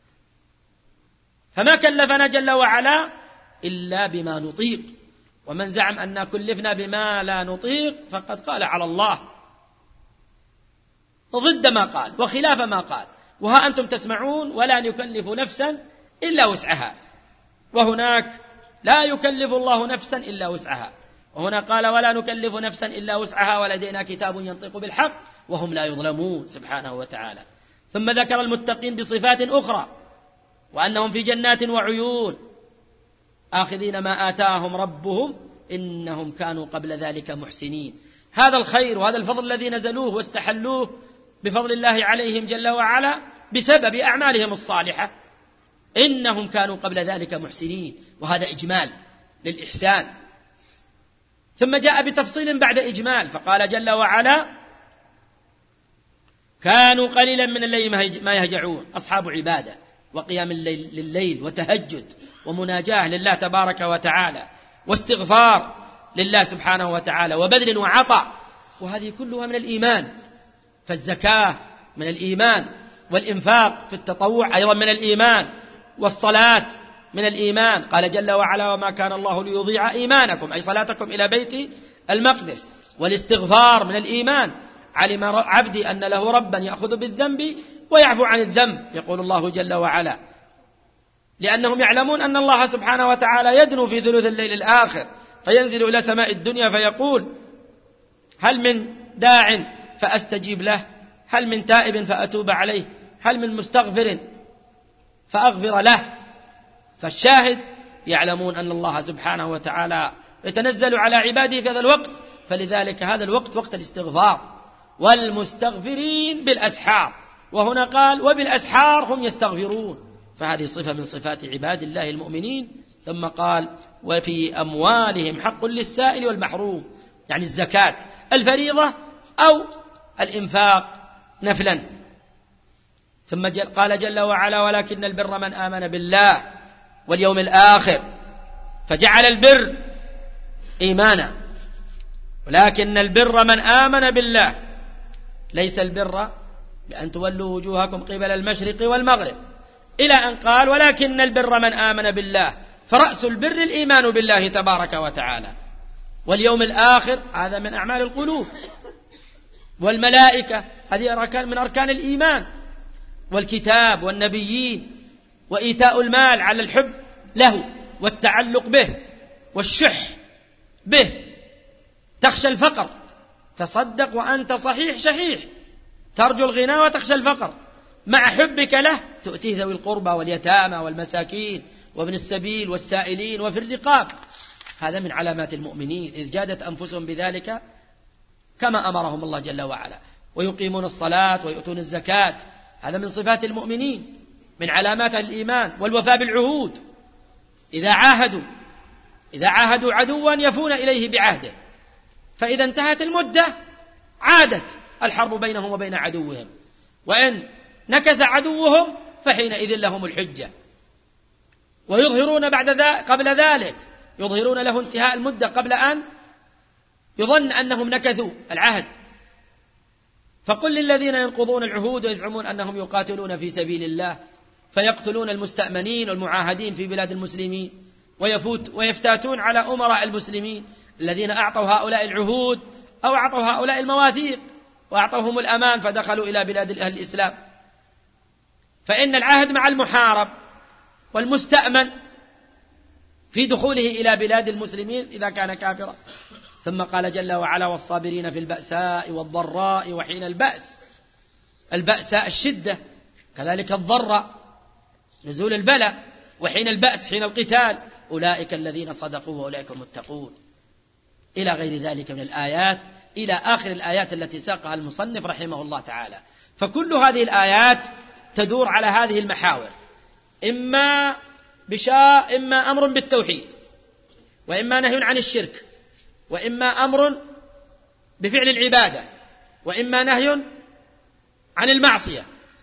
فما كلفنا جل وعلا إلا بما نطيق، ومن زعم أن كلفنا بما لا نطيق فقد قال على الله ضد ما قال وخلاف ما قال. وها أنتم تسمعون: ولا نكلف نفسا إلا وسعها، وهناك: لا يكلف الله نفسا إلا وسعها، وهنا قال: ولا نكلف نفسا إلا وسعها ولدينا كتاب ينطق بالحق وهم لا يظلمون سبحانه وتعالى. ثم ذكر المتقين بصفات أخرى، وأنهم في جنات وعيون آخذين ما آتاهم ربهم إنهم كانوا قبل ذلك محسنين. هذا الخير وهذا الفضل الذي نزلوه واستحلوه بفضل الله عليهم جل وعلا بسبب أعمالهم الصالحة، إنهم كانوا قبل ذلك محسنين، وهذا إجمال للإحسان. ثم جاء بتفصيل بعد إجمال، فقال جل وعلا: كانوا قليلا من الليل ما يهجعون، أصحاب عبادة وقيام الليل لليل وتهجد ومناجاة لله تبارك وتعالى واستغفار لله سبحانه وتعالى وبذل وعطاء، وهذه كلها من الإيمان. فالزكاة من الإيمان، والإنفاق في التطوع أيضا من الإيمان، والصلاة من الإيمان. قال جل وعلا: وما كان الله ليضيع إيمانكم، أي صلاتكم إلى بيت المقدس. والاستغفار من الإيمان: علم عبدي أن له ربا يأخذ بالذنب ويعفو عن الذنب، يقول الله جل وعلا، لأنهم يعلمون أن الله سبحانه وتعالى يدنو في ثلث الليل الآخر فينزل إلى سماء الدنيا فيقول: هل من داع فأستجيب له، هل من تائب فأتوب عليه، هل من مستغفر فأغفر له. فالشاهد يعلمون أن الله سبحانه وتعالى يتنزل على عباده في هذا الوقت، فلذلك هذا الوقت وقت الاستغفار. والمستغفرين بالأسحار، وهنا قال: وبالأسحار هم يستغفرون، فهذه صفة من صفات عباد الله المؤمنين. ثم قال: وفي أموالهم حق للسائل والمحروم، يعني الزكاة الفريضة أو الإنفاق نفلا. ثم قال جل وعلا: ولكن البر من آمن بالله واليوم الآخر، فجعل البر إيمانا. ولكن البر من آمن بالله، ليس البر بأن تولوا وجوهكم قبل المشرق والمغرب، إلى أن قال: ولكن البر من آمن بالله، فرأس البر الإيمان بالله تبارك وتعالى. واليوم الآخر هذا من أعمال القلوب. والملائكة هذه من أركان الإيمان. والكتاب والنبيين، وإيتاء المال على الحب له والتعلق به والشح به. تخشى الفقر، تصدق وأنت صحيح شحيح، ترجو الغنى وتخشى الفقر، مع حبك له تؤتيه ذوي القربى واليتامى والمساكين وابن السبيل والسائلين وفي الرقاب. هذا من علامات المؤمنين، إذ جادت أنفسهم بذلك كما أمرهم الله جل وعلا. ويقيمون الصلاة ويؤتون الزكاة، هذا من صفات المؤمنين، من علامات الإيمان. والوفاء بالعهود، إذا عاهدوا إذا عاهدوا عدوا يفون إليه بعهده، فإذا انتهت المدة عادت الحرب بينهم وبين عدوهم، وإن نكث عدوهم فحينئذ لهم الحجة. ويظهرون بعد ذلك قبل ذلك يظهرون له انتهاء المدة قبل أن يظن أنهم نكثوا العهد. فقل للذين ينقضون العهود ويزعمون أنهم يقاتلون في سبيل الله فيقتلون المستأمنين والمعاهدين في بلاد المسلمين ويفوت ويفتاتون على أمراء المسلمين الذين أعطوا هؤلاء العهود أو أعطوا هؤلاء المواثيق وأعطوهم الأمان فدخلوا إلى بلاد أهل الإسلام. فإن العهد مع المحارب والمستأمن في دخوله إلى بلاد المسلمين إذا كان كافرا. ثم قال جل وعلا: والصابرين في البأساء والضراء وحين البأس. البأساء الشدة، كذلك الضراء نزول البلاء، وحين البأس حين القتال، أولئك الذين صدقوا وأولئك المتقون، إلى غير ذلك من الآيات، إلى آخر الآيات التي ساقها المصنف رحمه الله تعالى. فكل هذه الآيات تدور على هذه المحاور، إما بشاء إما أمر بالتوحيد، وإما نهي عن الشرك، وإما أمر بفعل العبادة، وإما نهي عن المعصية،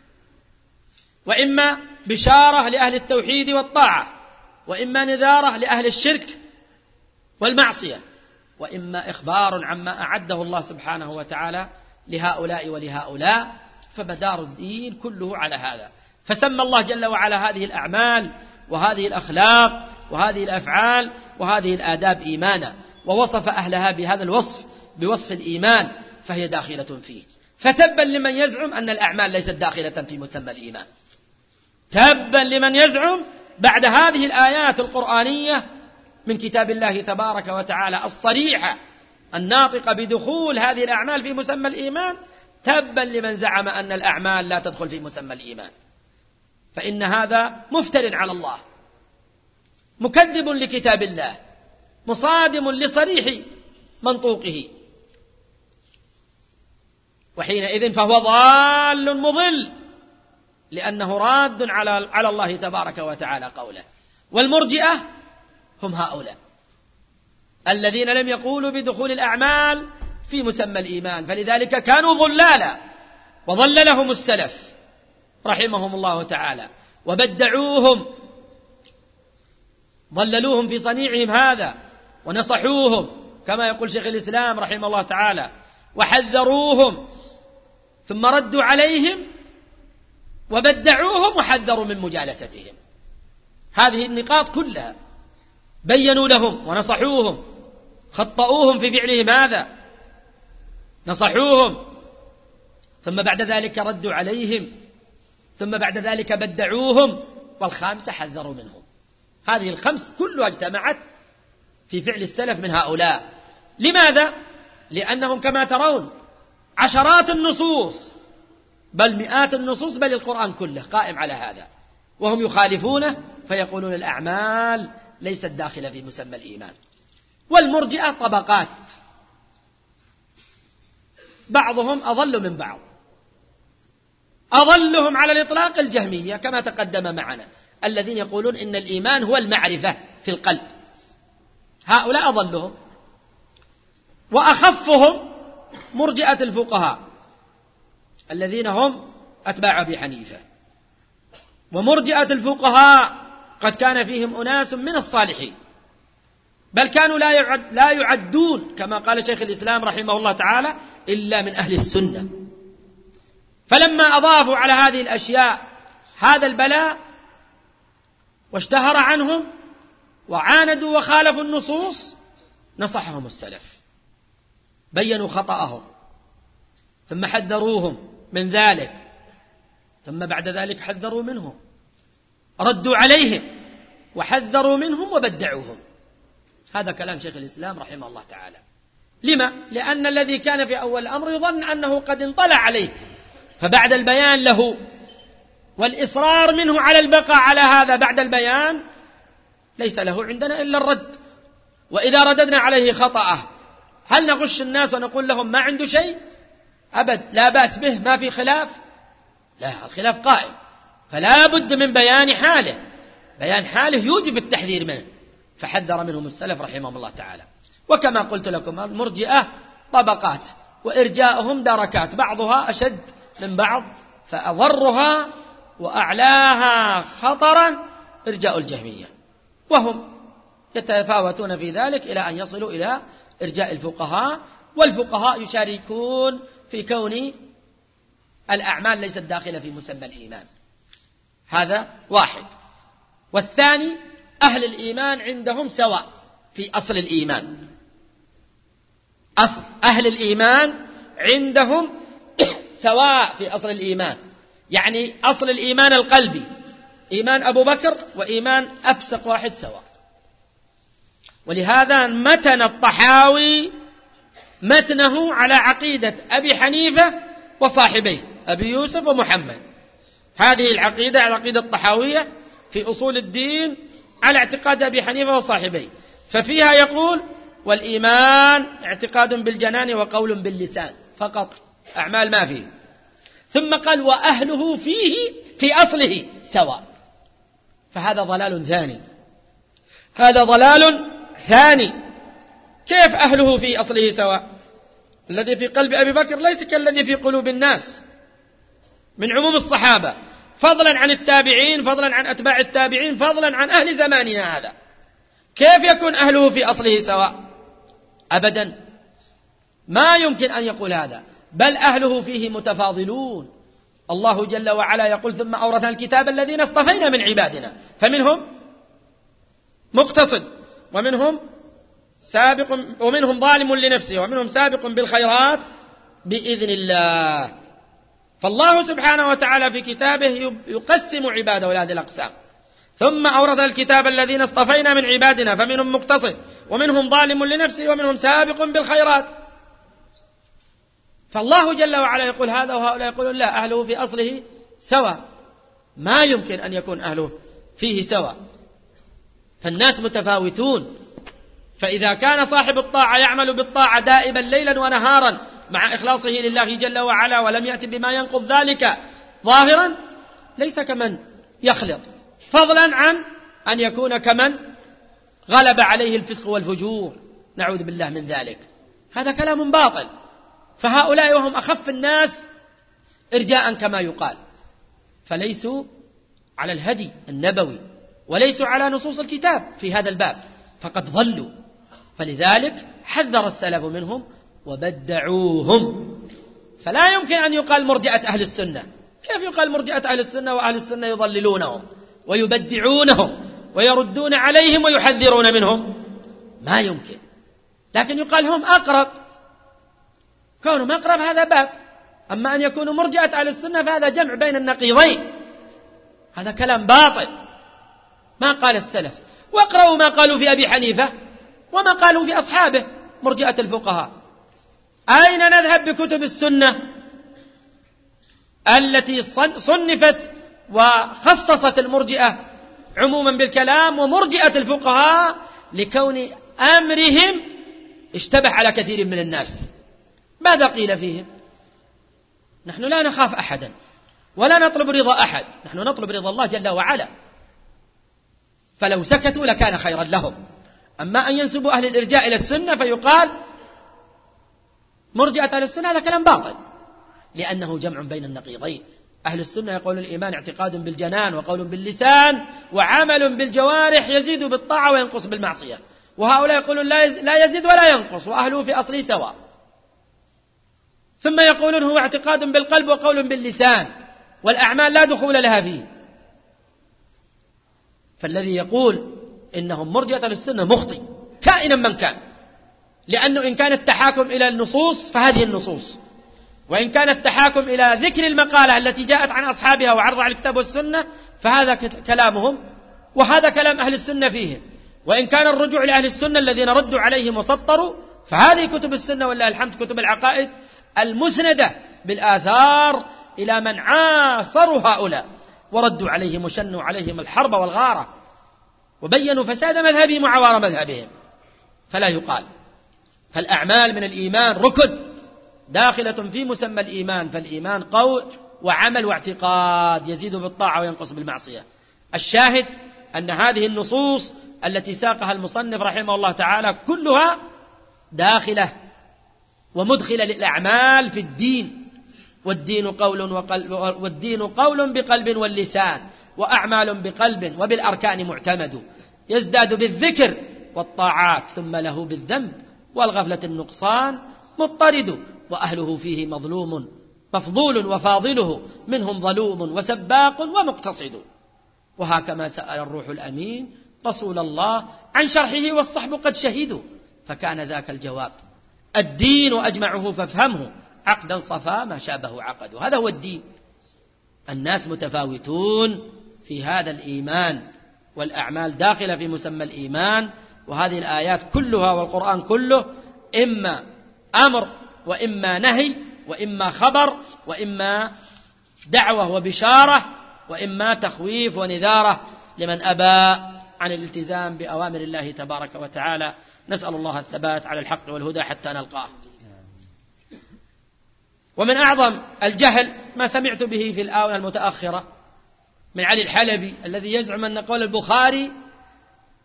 وإما بشارة لأهل التوحيد والطاعة، وإما نذارة لأهل الشرك والمعصية، وإما إخبار عما أعده الله سبحانه وتعالى لهؤلاء ولهؤلاء. فمدار الدين كله على هذا. فسمى الله جل وعلا هذه الأعمال وهذه الأخلاق وهذه الأفعال وهذه الآداب إيمانا، ووصف أهلها بهذا الوصف بوصف الإيمان، فهي داخلة فيه. فتبا لمن يزعم أن الأعمال ليست داخلة في مسمى الإيمان. تبا لمن يزعم بعد هذه الآيات القرآنية من كتاب الله تبارك وتعالى الصريحة الناطقة بدخول هذه الأعمال في مسمى الإيمان، تبا لمن زعم أن الأعمال لا تدخل في مسمى الإيمان، فإن هذا مفتر على الله، مكذب لكتاب الله، مصادم لصريح منطوقه، وحينئذ فهو ضال مضل، لأنه راد على على الله تبارك وتعالى قوله. والمرجئة هم هؤلاء الذين لم يقولوا بدخول الأعمال في مسمى الإيمان، فلذلك كانوا ضلالا، وضللهم السلف رحمهم الله تعالى، وبدعوهم، ضللوهم في صنيعهم هذا، ونصحوهم كما يقول شيخ الإسلام رحمه الله تعالى، وحذروهم، ثم ردوا عليهم وبدعوهم وحذروا من مجالستهم. هذه النقاط كلها بينوا لهم ونصحوهم، خطأوهم في فعلهم هذا، نصحوهم، ثم بعد ذلك ردوا عليهم، ثم بعد ذلك بدعوهم، والخامسة حذروا منهم. هذه الخمس كلها اجتمعت في فعل السلف من هؤلاء. لماذا؟ لأنهم كما ترون عشرات النصوص بل مئات النصوص بل القرآن كله قائم على هذا، وهم يخالفونه فيقولون الأعمال ليست داخلة في مسمى الإيمان. والمرجئة طبقات، بعضهم أضل من بعض. أضلهم على الإطلاق الجهمية كما تقدم معنا، الذين يقولون إن الإيمان هو المعرفة في القلب، هؤلاء أضلهم. وأخفهم مرجئة الفقهاء الذين هم أتباع أبي حنيفة. ومرجئة الفقهاء قد كان فيهم أناس من الصالحين، بل كانوا لا يعد لا يعدون كما قال شيخ الإسلام رحمه الله تعالى إلا من أهل السنة. فلما أضافوا على هذه الأشياء هذا البلاء واشتهر عنهم وعاندوا وخالفوا النصوص، نصحهم السلف، بينوا خطأهم، ثم حذروهم من ذلك، ثم بعد ذلك حذروا منهم، ردوا عليهم وحذروا منهم وبدعوهم. هذا كلام شيخ الإسلام رحمه الله تعالى. لما؟ لأن الذي كان في أول الأمر يظن أنه قد انطلع عليه، فبعد البيان له والإصرار منه على البقاء على هذا بعد البيان ليس له عندنا إلا الرد. وإذا رددنا عليه خطأه هل نغش الناس ونقول لهم ما عنده شيء؟ أبد، لا بأس به، ما في خلاف، لا، الخلاف قائم، فلا بد من بيان حاله، بيان حاله يوجب التحذير منه، فحذر منهم السلف رحمهم الله تعالى. وكما قلت لكم المرجئة طبقات، وإرجاؤهم دركات، بعضها أشد من بعض، فأضرها وأعلاها خطرا إرجاء الجهمية، وهم يتفاوتون في ذلك إلى أن يصلوا إلى إرجاء الفقهاء. والفقهاء يشاركون في كون الأعمال ليست داخلة في مسمى الإيمان. هذا واحد. والثاني أهل الإيمان عندهم سواء في أصل الإيمان. أصل أهل الإيمان عندهم سواء في أصل الإيمان، يعني أصل الإيمان القلبي، إيمان أبو بكر وإيمان أفسق واحد سواء. ولهذا متن الطحاوي متنه على عقيدة أبي حنيفة وصاحبيه أبي يوسف ومحمد. هذه العقيدة العقيدة الطحاوية في أصول الدين على اعتقاد أبي حنيفة وصاحبيه، ففيها يقول والإيمان اعتقاد بالجنان وقول باللسان فقط، أعمال ما فيه. ثم قال وأهله فيه في أصله سواء، فهذا ضلال ثاني، هذا ضلال ثاني. كيف أهله في أصله سواء؟ الذي في قلب أبي بكر ليس كالذي في قلوب الناس من عموم الصحابة، فضلا عن التابعين، فضلا عن أتباع التابعين، فضلا عن أهل زماننا هذا. كيف يكون أهله في أصله سواء؟ أبدا، ما يمكن أن يقول هذا، بل أهله فيه متفاضلون. الله جل وعلا يقول: ثم أورثنا الكتاب الذين اصطفينا من عبادنا فمنهم مقتصد ومنهم سابق ومنهم ظالم لنفسه ومنهم سابق بالخيرات بإذن الله. فالله سبحانه وتعالى في كتابه يقسم عباده لهذه الأقسام. ثم أورثنا الكتاب الذين اصطفينا من عبادنا فمنهم مقتصد ومنهم ظالم لنفسه ومنهم سابق بالخيرات. فالله جل وعلا يقول هذا وهؤلاء يقولون لا، أهله في أصله سواء. ما يمكن أن يكون أهله فيه سواء، فالناس متفاوتون. فإذا كان صاحب الطاعة يعمل بالطاعة دائما ليلا ونهارا مع إخلاصه لله جل وعلا ولم يأتي بما ينقض ذلك ظاهرا، ليس كمن يخلط، فضلا عن أن يكون كمن غلب عليه الفسق والفجور، نعوذ بالله من ذلك. هذا كلام باطل. فهؤلاء وهم أخف الناس إرجاء كما يقال، فليسوا على الهدي النبوي وليسوا على نصوص الكتاب في هذا الباب، فقد ضلوا. فلذلك حذر السلف منهم وبدعوهم. فلا يمكن أن يقال مرجئة أهل السنة. كيف يقال مرجئة أهل السنة وأهل السنة يضللونهم ويبدعونهم ويردون عليهم ويحذرون منهم؟ ما يمكن. لكن يقال هم أقرب، كونهم أقرب هذا باب. أما أن يكونوا مرجئة أهل السنة فهذا جمع بين النقيضين، هذا كلام باطل. ما قال السلف. واقرأوا ما قالوا في أبي حنيفة وما قالوا في أصحابه مرجئة الفقهاء. أين نذهب بكتب السنة التي صنفت وخصصت المرجئة عموما بالكلام ومرجئة الفقهاء لكون أمرهم اشتبه على كثير من الناس؟ ماذا قيل فيهم؟ نحن لا نخاف أحدا ولا نطلب رضا أحد، نحن نطلب رضا الله جل وعلا. فلو سكتوا لكان خيرا لهم. أما أن ينسبوا أهل الإرجاء إلى السنة فيقال مرجئة أهل السنة، هذا كلام باطل، لأنه جمع بين النقيضين. أهل السنة يقول الإيمان اعتقاد بالجنان وقول باللسان وعمل بالجوارح يزيد بالطاعة وينقص بالمعصية. وهؤلاء يقولون لا يزيد ولا ينقص وأهله في أصله سواء. ثم يقولون هو اعتقاد بالقلب وقول باللسان والأعمال لا دخول لها فيه. فالذي يقول إنهم مرجئة للسنة مخطئ كائنا من كان، لأنه إن كان التحاكم إلى النصوص فهذه النصوص، وإن كان التحاكم إلى ذكر المقالة التي جاءت عن أصحابها وعرضها على الكتاب والسنة فهذا كلامهم وهذا كلام أهل السنة فيه. وإن كان الرجوع لأهل السنة الذين ردوا عليهم وسطروا فهذه كتب السنة والله الحمد كتب العقائد المسندة بالآثار إلى من عاصروا هؤلاء وردوا عليهم وشنوا عليهم الحرب والغارة وبينوا فساد مذهبهم وعوار مذهبهم. فلا يقال. فالأعمال من الإيمان ركن داخلة في مسمى الإيمان، فالإيمان قول وعمل واعتقاد يزيد بالطاعة وينقص بالمعصية. الشاهد أن هذه النصوص التي ساقها المصنف رحمه الله تعالى كلها داخلة ومدخلة للأعمال في الدين. والدين قول وقلب والدين قول بقلب واللسان وأعمال بقلب وبالأركان معتمد، يزداد بالذكر والطاعات ثم له بالذنب والغفلة النقصان مضطرد، وأهله فيه مظلوم مفضول وفاضله منهم ظلوم وسباق ومقتصد. وهكما سأل الروح الأمين رسول الله عن شرحه والصحب قد شهدوا فكان ذاك الجواب. الدين أجمعه فافهمه عقدا صفا ما شابه عقد. هذا هو الدين. الناس متفاوتون في هذا الإيمان، والأعمال داخلة في مسمى الإيمان. وهذه الآيات كلها والقرآن كله إما أمر وإما نهي وإما خبر وإما دعوة وبشارة وإما تخويف ونذارة لمن أبى عن الالتزام بأوامر الله تبارك وتعالى. نسأل الله الثبات على الحق والهدى حتى نلقاه. ومن أعظم الجهل ما سمعت به في الآونة المتأخرة من علي الحلبي الذي يزعم أن قول البخاري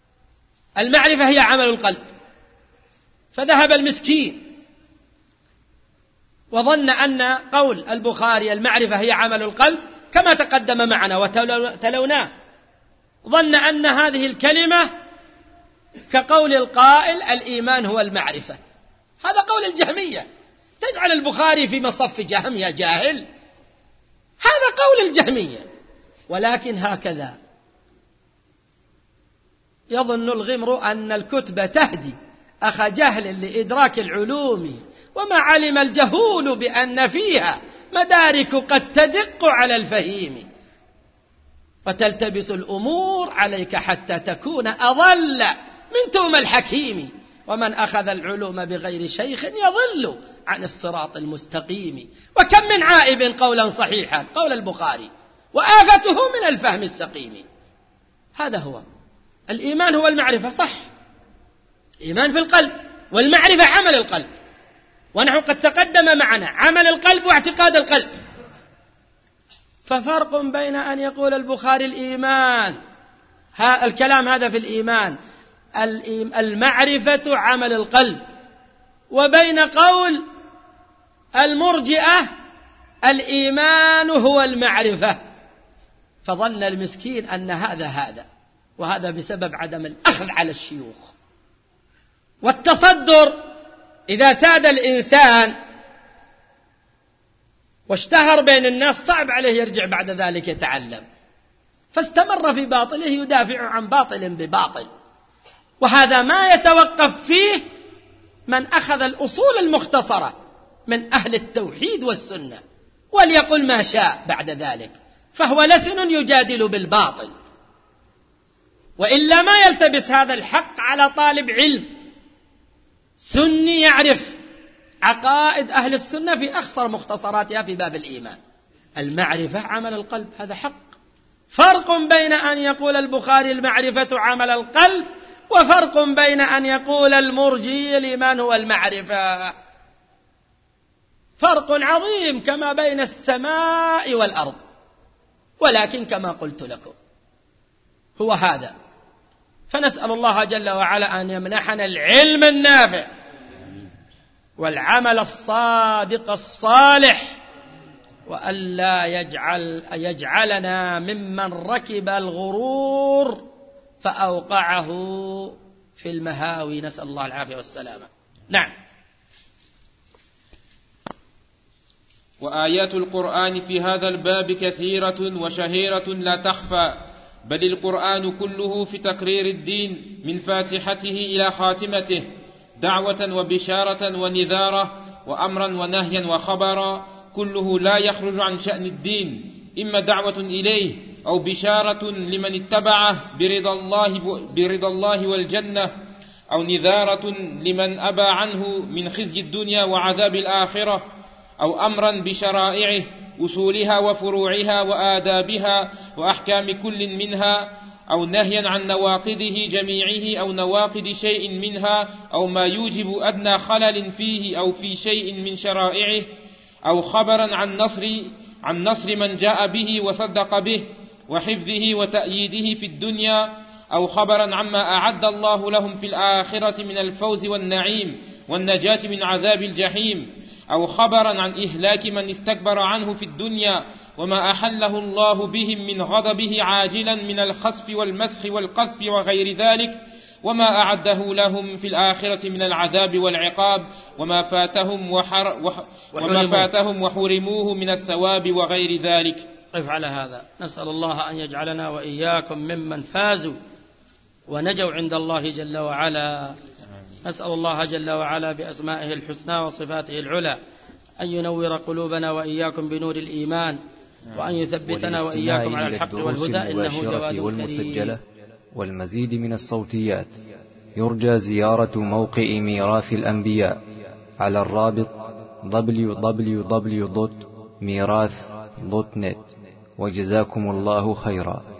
المعرفة هي عمل القلب، فذهب المسكين وظن أن قول البخاري المعرفة هي عمل القلب كما تقدم معنا وتلوناه، ظن أن هذه الكلمة كقول القائل الإيمان هو المعرفة. هذا قول الجهمية، تجعل البخاري في مصف جهم يا جاهل، هذا قول الجهمية. ولكن هكذا يظن الغمر أن الكتب تهدي أخ جهل لإدراك العلوم، وما علم الجهول بأن فيها مدارك قد تدق على الفهيم، وتلتبس الأمور عليك حتى تكون أضل من توم الحكيم، ومن أخذ العلوم بغير شيخ يضل عن الصراط المستقيم. وكم من عائب قولا صحيحا قول البخاري وآفته من الفهم السقيم. هذا هو الإيمان، هو المعرفة، صح، إيمان في القلب، والمعرفة عمل القلب، ونحن قد تقدم معنا عمل القلب واعتقاد القلب. ففرق بين أن يقول البخاري الإيمان، ها الكلام هذا في الإيمان، المعرفة عمل القلب، وبين قول المرجئة الإيمان هو المعرفة. فظن المسكين أن هذا هذا، وهذا بسبب عدم الأخذ على الشيوخ والتصدر. إذا ساد الإنسان واشتهر بين الناس صعب عليه يرجع بعد ذلك يتعلم، فاستمر في باطله يدافع عن باطل بباطل. وهذا ما يتوقف فيه من أخذ الأصول المختصرة من أهل التوحيد والسنة، وليقل ما شاء بعد ذلك، فهو لسن يجادل بالباطل. وإلا ما يلتبس هذا الحق على طالب علم سني يعرف عقائد أهل السنة في أخصر مختصراتها في باب الإيمان. المعرفة عمل القلب، هذا حق. فرق بين أن يقول البخاري المعرفة عمل القلب، وفرق بين أن يقول المرجي الإيمان هو المعرفة. فرق عظيم كما بين السماء والأرض. ولكن كما قلت لكم هو هذا. فنسأل الله جل وعلا أن يمنحنا العلم النافع والعمل الصادق الصالح، وألا يجعل يجعلنا ممن ركب الغرور فأوقعه في المهاوي، نسأل الله العافية والسلامة. نعم. وآيات القرآن في هذا الباب كثيرة وشهيرة لا تخفى، بل القرآن كله في تقرير الدين من فاتحته إلى خاتمته، دعوة وبشارة ونذارة وأمرا ونهيا وخبرا، كله لا يخرج عن شأن الدين، إما دعوة إليه أو بشارة لمن اتبعه برضا الله, برضا الله والجنة، أو نذارة لمن أبى عنه من خزي الدنيا وعذاب الآخرة، أو أمرا بشرائعه أصولها وفروعها وآدابها وأحكام كل منها، أو نهيا عن نواقضه جميعه أو نواقض شيء منها، أو ما يوجب أدنى خلل فيه أو في شيء من شرائعه، أو خبرا عن نصر, عن نصر من جاء به وصدق به وحفظه وتأييده في الدنيا، أو خبرا عما أعد الله لهم في الآخرة من الفوز والنعيم والنجاة من عذاب الجحيم، أو خبرا عن إهلاك من استكبر عنه في الدنيا وما أحله الله بهم من غضبه عاجلا من الخسف والمسخ والقذف وغير ذلك، وما أعده لهم في الآخرة من العذاب والعقاب، وما فاتهم, وحر وح وما فاتهم وحرموه من الثواب وغير ذلك. قف على هذا. نسأل الله أن يجعلنا وإياكم ممن فازوا ونجوا عند الله جل وعلا. نسأل الله جل وعلا بأسمائه الحسنى وصفاته العلى أن ينور قلوبنا وإياكم بنور الإيمان، وأن يثبتنا وإياكم على الحق والهدى، إنه جواد والمسجلة والمزيد من الصوتيات. يرجى زيارة موقع ميراث الأنبياء على الرابط دبليو دبليو دبليو دوت ميراث دوت نت. وجزاكم الله خيرا.